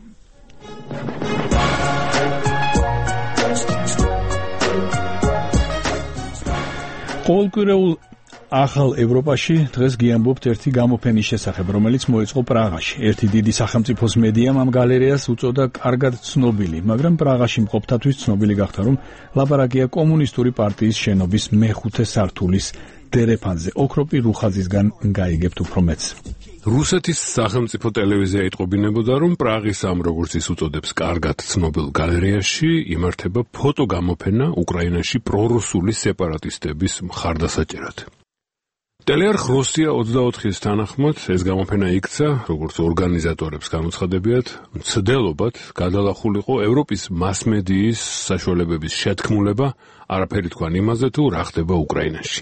ყოველკვირეულ ახალ ევროპაში დღეს გიამბობთ ერთი გამოფენის შესახებ, რომელიც მოეწყო პრაღაში. ერთი დიდი სახელმწიფოს მედიამ ამ გალერეას უწოდა კარგად ცნობილი, მაგრამ პრაღაში მყოფთათვის ცნობილი გახდა, რომ ლაპარაკია კომუნისტური პარტიის შენობის მეხუთე სართულის დერეფანზე. ოქროპი რუხაძისგან გაიგებთ უფრო მეც. რუსეთის სახელმწიფო ტელევიზია იტყობინებოდა, რომ პრაღის ამ როგორც ის უწოდებს კარგად ცნობილ გალერეაში იმართება ფოტოგამოფენა უკრაინაში პრორუსული სეპარატისტების მხარდასაჭერად. ტელეარხ როსია ოცდაოთხის თანახმად ეს გამოფენა იქცა, როგორც ორგანიზატორებს გამოცხადებიათ, მცდელობად გადალახულიყო ევროპის მასმედიის საშუალებების შეთქმულება, არაფერი თქვან იმაზე თუ რა ხდება უკრაინაში.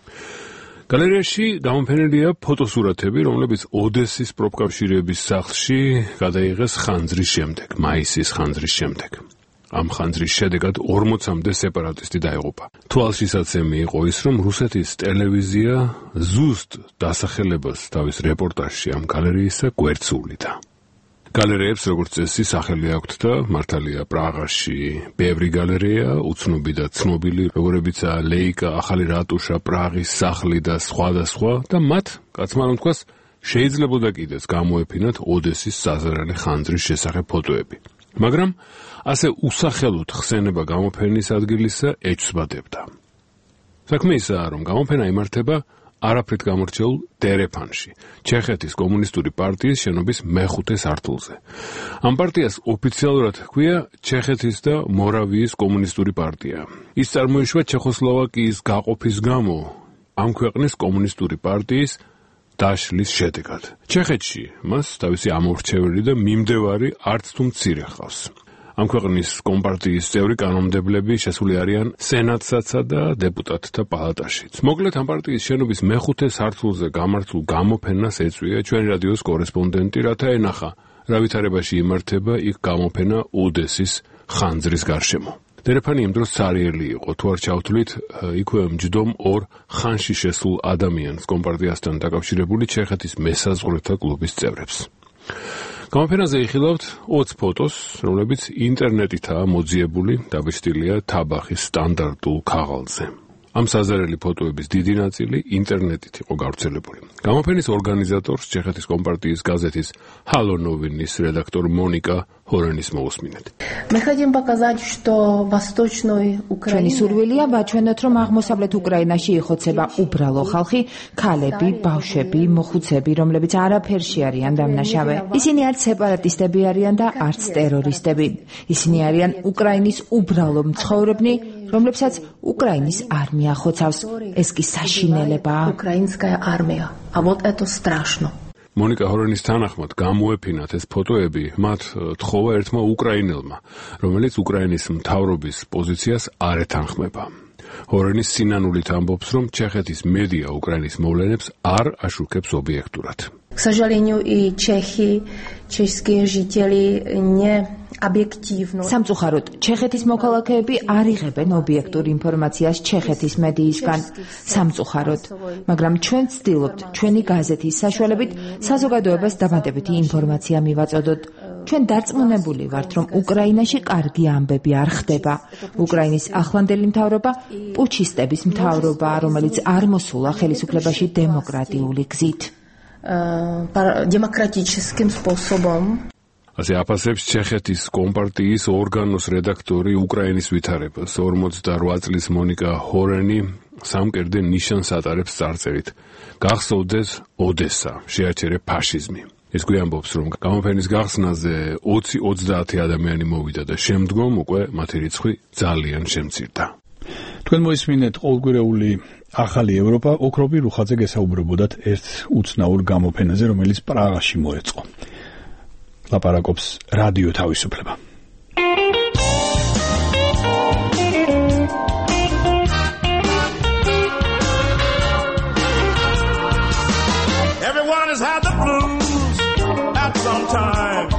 გალერეაში გამოფენილია ფოტოსურათები, რომლებიც ოდესის პროფკავშირების სახლში გადაიღეს ხანძრის შემდეგ, მაისის ხანძრის შემდეგ. ამ ხანძრის შედეგად ორმოცამდე სეპარატისტი დაიღუპა. თვალშისაცემი იყო ის, რომ რუსეთის ტელევიზია ზუსტ დასახელებას თავის რეპორტაჟში ამ გალერეისა გვერდსუვლიდა. გალერეებს, როგორც წესი, სახელი აქვთ და მართალია პრაღაში ბევრი გალერეა, უცნობი და ცნობილი, როგორებიცაა ლეიკა, ახალი რატუშა, პრაღის სახლი და სხვა და სხვა და მათ, კაცმანამ თქვას, შეიძლებოდა კიდეც გამოეფინათ ოდესის საზარალი ხანძრის შესახებ ფოტოები. მაგრამ ასე უსახელოდ ხსენება გამოფენის ადგილისა ეჩვსბადებდა. საქმე ისაა, რომ გამოფენა იმართება არაფრით გამორჩეულ დერეფანში, ჩეხეთის კომუნისტური პარტიის შენობის მეხუთე სართულზე. ამ პარტიას ოფიციალურად ჰქვია ჩეხეთის და მორავიის კომუნისტური პარტია. ის წარმოიშვა ჩეხოსლოვაკიის გაყოფის გამო ამ ქვეყნის კომუნისტური პარტიის დაშლის შედეგად. ჩეხეთში მას თავისი ამორჩეველი და მიმდევარი არც თუ მცირე ჰყავს. ამ ქვეყნის კომპარტიის წევრი კანონმდებლები შესული არიან სენატსა და დეპუტატთა პალატაშიც. მოკლედ ამ პარტიის შენობის მეხუთე სართულზე გამართულ გამოფენას ეწვია ჩვენი რადიოს კორესპონდენტი, რათა ენახა რა ვითარებაში იმართება იქ გამოფენა ოდესის ხანძრის გარშემო. დერეფანი იმ დროს ცარიელი იყო, თუ არ ჩავთვლით, იქვე მჯდომ ორ ხანში შესულ ადამიანს კომპარტიასთან დაკავშირებული ჩეხეთის მესაზღვრეთა კლუბის წევრებს. გამოფენაზე იხილავთ ოცი ფოტოს, რომლებიც ინტერნეტითაა მოძიებული, დაბეჭდილია თაბახის სტანდარტულ ქაღალდზე. ამ საზარელი ფოტოების დიდი ნაწილი ინტერნეტით იყო გავრცელებული. გამოფენის ორგანიზატორს ჩეხეთის კომპარტიის გაზეთის Halo Novinis რედაქტორ მონიკა ჰორენის მოусმინეთ. Мы хотим показать, что восточной Украине სურვილია ვაჩვენოთ, რომ აღმოსავლეთ უკრაინაში იხოცება უბრალო ხალხი, ქალები, ბავშვები, მოხუცები, რომლებიც არაფერში არიან დამნაშავე. ისინი არც სეპარატისტები არიან და არც ტერორისტები. ისინი არიან უკრაინის უბრალო მცხოვრებნი, რომლებსაც უკრაინის არმია ხოცავს. ეს კი საშინელებაა. Украинская армия. А вот это страшно. მონიკა ჰორენის თანახმად გამოეფინათ ეს ფოტოები მათ თხოვა ერთმა უკრაინელმა, რომელიც უკრაინის მთავრობის პოზიციას არ ეთანხმება. ჰორენის სინანულით ამბობს, რომ ჩეხეთის მედია უკრაინის მოვლენებს არ აშუქებს ობიექტურად. К сожалению, и чехи, чешские жители не объективно. სამწუხაროდ, ჩეხეთის მოქალაქეები არ იღებენ ობიექტურ ინფორმაციას ჩეხეთის მედიისგან. სამწუხაროდ, მაგრამ ჩვენ ვცდილობთ ჩვენი გაზეთის საშუალებით საზოგადოებას დამატებითი ინფორმაცია მივაწოდოთ. ჩვენ დარწმუნებული ვართ, რომ უკრაინაში კარგი ამბები არ ხდება. უკრაინის ახლანდელი მთავრობა პუჩისტების მთავრობა, რომელიც არ მოსულა ხელისუფლებაში დემოკრატიული გზით. демократическим способом. ასე აფასებს ჩეხეთის კომპარტიის ორგანოს რედაქტორი უკრაინის ვითარებას. ორმოცდაოთხ წლის მონიკა ჰორენი სამკერდე ნიშანს ატარებს წარწერით. გახსოვდეს ოდესა, შეაჩერე ფაშიზმი. ეს გვიამბობს, რომ გამოფენის გახსნაზე ოცი ოცდაათი ადამიანი მოვიდა და შემდგომ უკვე მათი რიცხვი ძალიან შემცირდა. თქვენ მოისმინეთ ყოველგვარეული ახალი ევროპა, ოქრობი რუხაძე გესაუბრებოდათ ერთ უცნაურ გამოფენაზე, რომელიც პრაღაში მოეწყო. ლაპარაკობს რადიო თავისუფლება. Everyone has had the blues at some time.